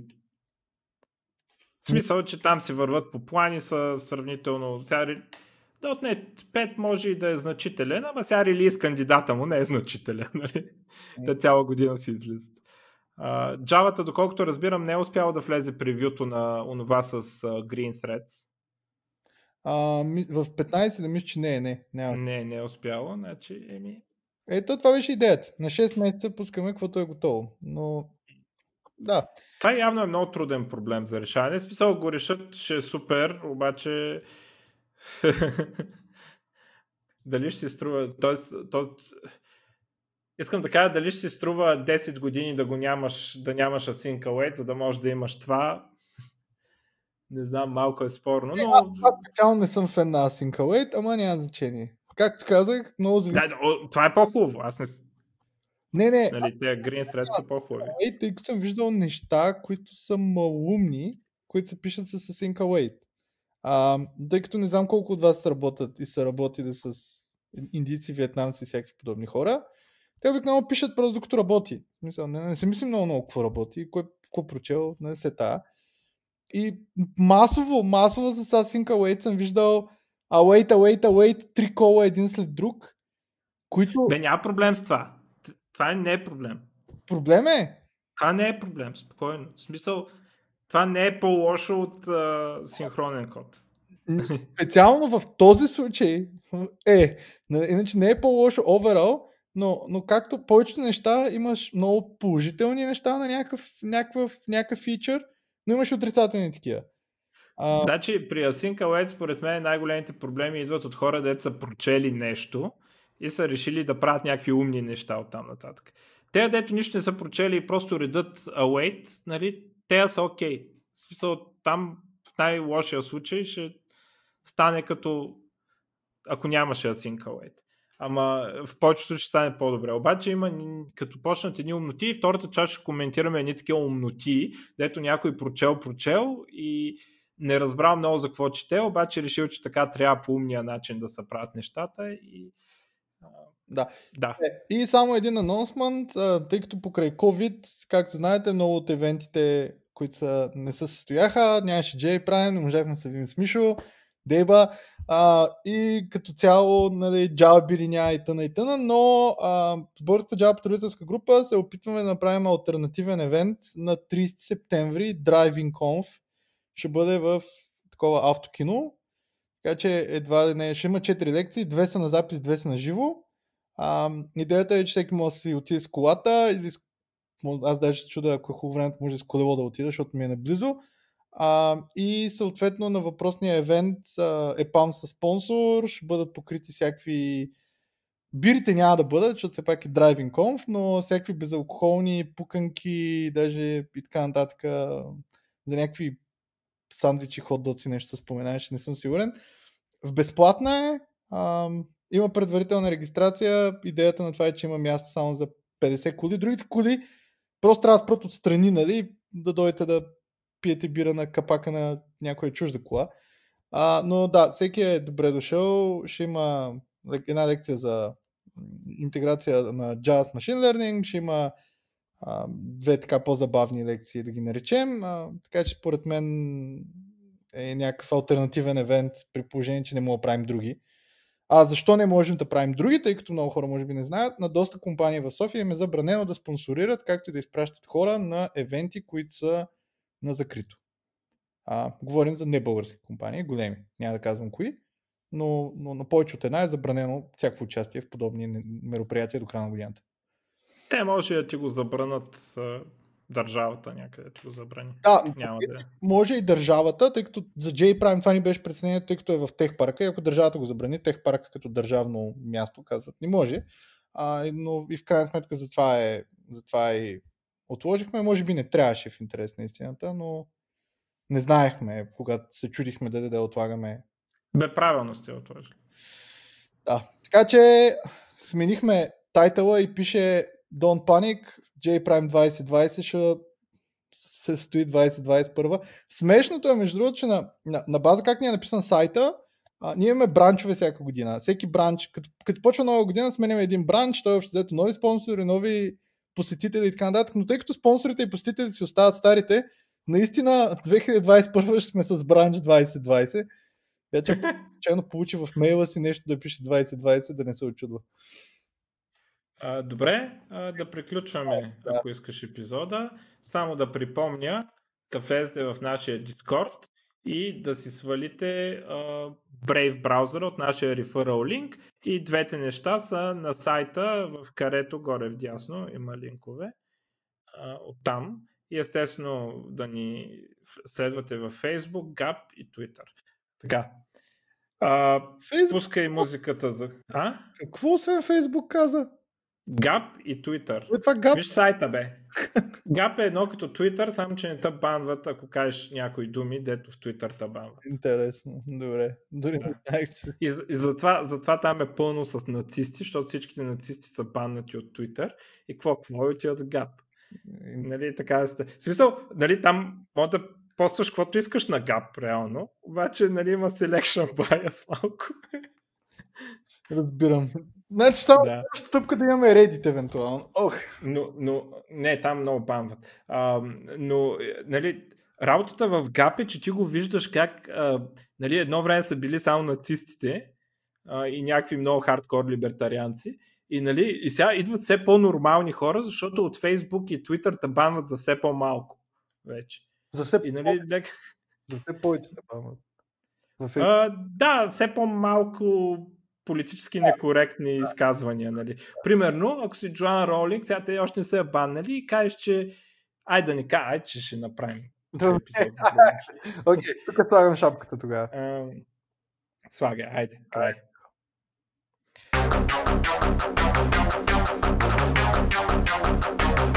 В смисъл, че там си върват по плани, са сравнително... .дот нет пет може и да е значителен, ама сега релиз кандидата му не е значителен, нали? Та цяла година си излизат. Uh, Java-та, доколкото разбирам, не е успяло да влезе превюто на онова с uh, Green Threads. Uh, в петнайсет да мисля, че не е, не. Няма. Не, не е успяло, значи еми... Ето, това беше идеята. На шест месеца пускаме, каквото е готово. Но, да. Това явно е много труден проблем за решаване. В смисъл го решат, ще е супер, обаче... дали ще си струва... Тоест, то... Искам да кажа, дали ще си струва десет години да го нямаш, да нямаш Async Await, за да можеш да имаш това. Не знам, малко е спорно, но... Аз, аз специално не съм фен на Async Await, ама няма значение. Както казах, много зависи. Да, това е по-хубаво. Аз не... Не, не. Нали, тези Green Threads са по-хубави. Await, тъй като съм виждал неща, които са малумни, които се пишат с Async Await. А, тъй като не знам колко от вас работят и са работили с индийци, виетнамци и всякакви подобни хора. Те обикновено пишат просто докато работи. Мисля, не, не се мисли много много какво работи, кой, какво прочел, не се тая. И масово, масово с Async Await съм виждал await, await, await, три кола един след друг, които... Бе, няма проблем с това. Това не е проблем. Проблем е? Това не е проблем, спокойно. В смисъл, това не е по-лошо от uh, синхронен код. Специално в този случай е, иначе не е по-лошо overall, но, но както повечето неща имаш много положителни неща на някакъв, някакъв, някакъв фичър, но имаш отрицателни такива. А... Значи при Async Await според мен най-големите проблеми идват от хора, дето са прочели нещо и са решили да правят някакви умни неща от там нататък. Те, дето нищо не са прочели и просто редат await, нали, те са окей. Okay. В смисъл, там в най-лошия случай ще стане като ако нямаше Async Await. Ама в повечето случаи ще стане по-добре. Обаче има, като почнат едни умноти, и втората част ще коментираме едни такива умноти, дето някой прочел, прочел и не разбрал много за какво чете, обаче решил, че така трябва по умния начин да се правят нещата и... Да. да. И само един анонсмент, тъй като покрай COVID, както знаете, много от евентите, които са, не се състояха, нямаше J Prime, не можахме да се видим с Мишо, Дейба, а, и като цяло, нали, Java били няма и тъна и тъна, но а, с Българската Java потребителска група се опитваме да направим алтернативен евент на трийсети септември, Driving Conf, ще бъде в такова автокино. така че едва ли не ще има четири лекции, две са на запис, две са на живо. А, идеята е, че всеки може да си отиде с колата или с... аз даже се чуда, ако е хубаво времето, може с колело да отида, защото ми е наблизо. А, и съответно на въпросния евент а, е пам със спонсор, ще бъдат покрити всякакви бирите няма да бъдат, защото все пак е Driving Conf, но всякакви безалкохолни пуканки, даже и така нататък, за някакви сандвичи, хот-доци, нещо се споменаеш, не съм сигурен. В безплатна е, а, има предварителна регистрация, идеята на това е, че има място само за петдесет коли. Другите коли просто трябва да спрат отстрани, нали, да дойдете да пиете бира на капака на някоя чужда кола. А, но да, всеки е добре дошъл, ще има една лекция за интеграция на Java Machine Learning, ще има а, две така по-забавни лекции, да ги наречем, а, така че според мен е някакъв алтернативен евент, при положение, че не мога да правим други. А защо не можем да правим други, тъй като много хора може би не знаят, на доста компании в София им е забранено да спонсорират, както и да изпращат хора на евенти, които са на закрито. А, говорим за небългарски компании, големи, няма да казвам кои, но, но на повече от една е забранено всякакво участие в подобни мероприятия до края на годината. Те може да ти го забранат а, държавата някъде ти го забрани. Да, Няма да... може и държавата, тъй като за J-Prime това ни беше преценено, тъй като е в Техпарка и ако държавата го забрани, Техпарка като държавно място казват не може, а, но и в крайна сметка затова е, затова и отложихме, може би не трябваше в интерес на истината, но не знаехме, когато се чудихме да да отлагаме. Бе, правилно сте отложили. Да, така че сменихме тайтъла и пише Don't Panic, J-Prime двайсет двайсет ще се стои двайсет двайсет и първа. Смешното е, между другото, че на, на, на база как ни е написан сайта, а, ние имаме бранчове всяка година. Всеки бранч, като, като почва нова година, сменяме един бранч, той е общо взето нови спонсори, нови посетители и така нататък, но тъй като спонсорите и посетителите си остават старите, наистина две хиляди двайсет и първа ще сме с бранч двайсет двайсет. Вече чайно получи в мейла си нещо да пише двайсет двайсет, да не се очудва. А, добре, а, да приключваме, да. ако искаш епизода. Само да припомня да влезете в нашия Discord и да си свалите а, Brave браузъра от нашия referral линк и двете неща са на сайта, в карето горе вдясно има линкове а, оттам. И естествено да ни следвате във Facebook, Gap и Twitter. Така. А, Facebook? Пускай музиката за... А? Какво освен Facebook каза? Gap и Twitter. Е, това Gap? Виж сайта, бе. Gap е едно като Twitter, само че не те банват, ако кажеш някои думи, дето в Twitter те банват. Интересно, добре. Дори Да. не знаех, че... И, и затова, затова там е пълно с нацисти, защото всичките нацисти са баннати от Twitter. И какво? Какво е отиват в Gap? Нали, така да сте. В смисъл, нали, там може да постваш каквото искаш на Gap, реално. Обаче, нали, има selection bias малко. Разбирам. Значи само Да. стъпка да имаме Reddit евентуално. Ох. Но, но не, там много банват. А, но, нали, работата в Gap е, че ти го виждаш как, а, нали, едно време са били само нацистите а, и някакви много хардкор либертарианци. И, нали, и сега идват все по-нормални хора, защото от Facebook и Twitter те банват за все по-малко вече. За все, И, нали, лек... за все повече те банват. А, да, все по-малко политически некоректни изказвания. Нали. Примерно, ако си Джоан Роулинг, сега те още не са я баннали и кажеш, че ай да не кажа, ай, че ще направим епизод. Окей, тук слагам шапката тогава. Слагай, айде, край. Thank you.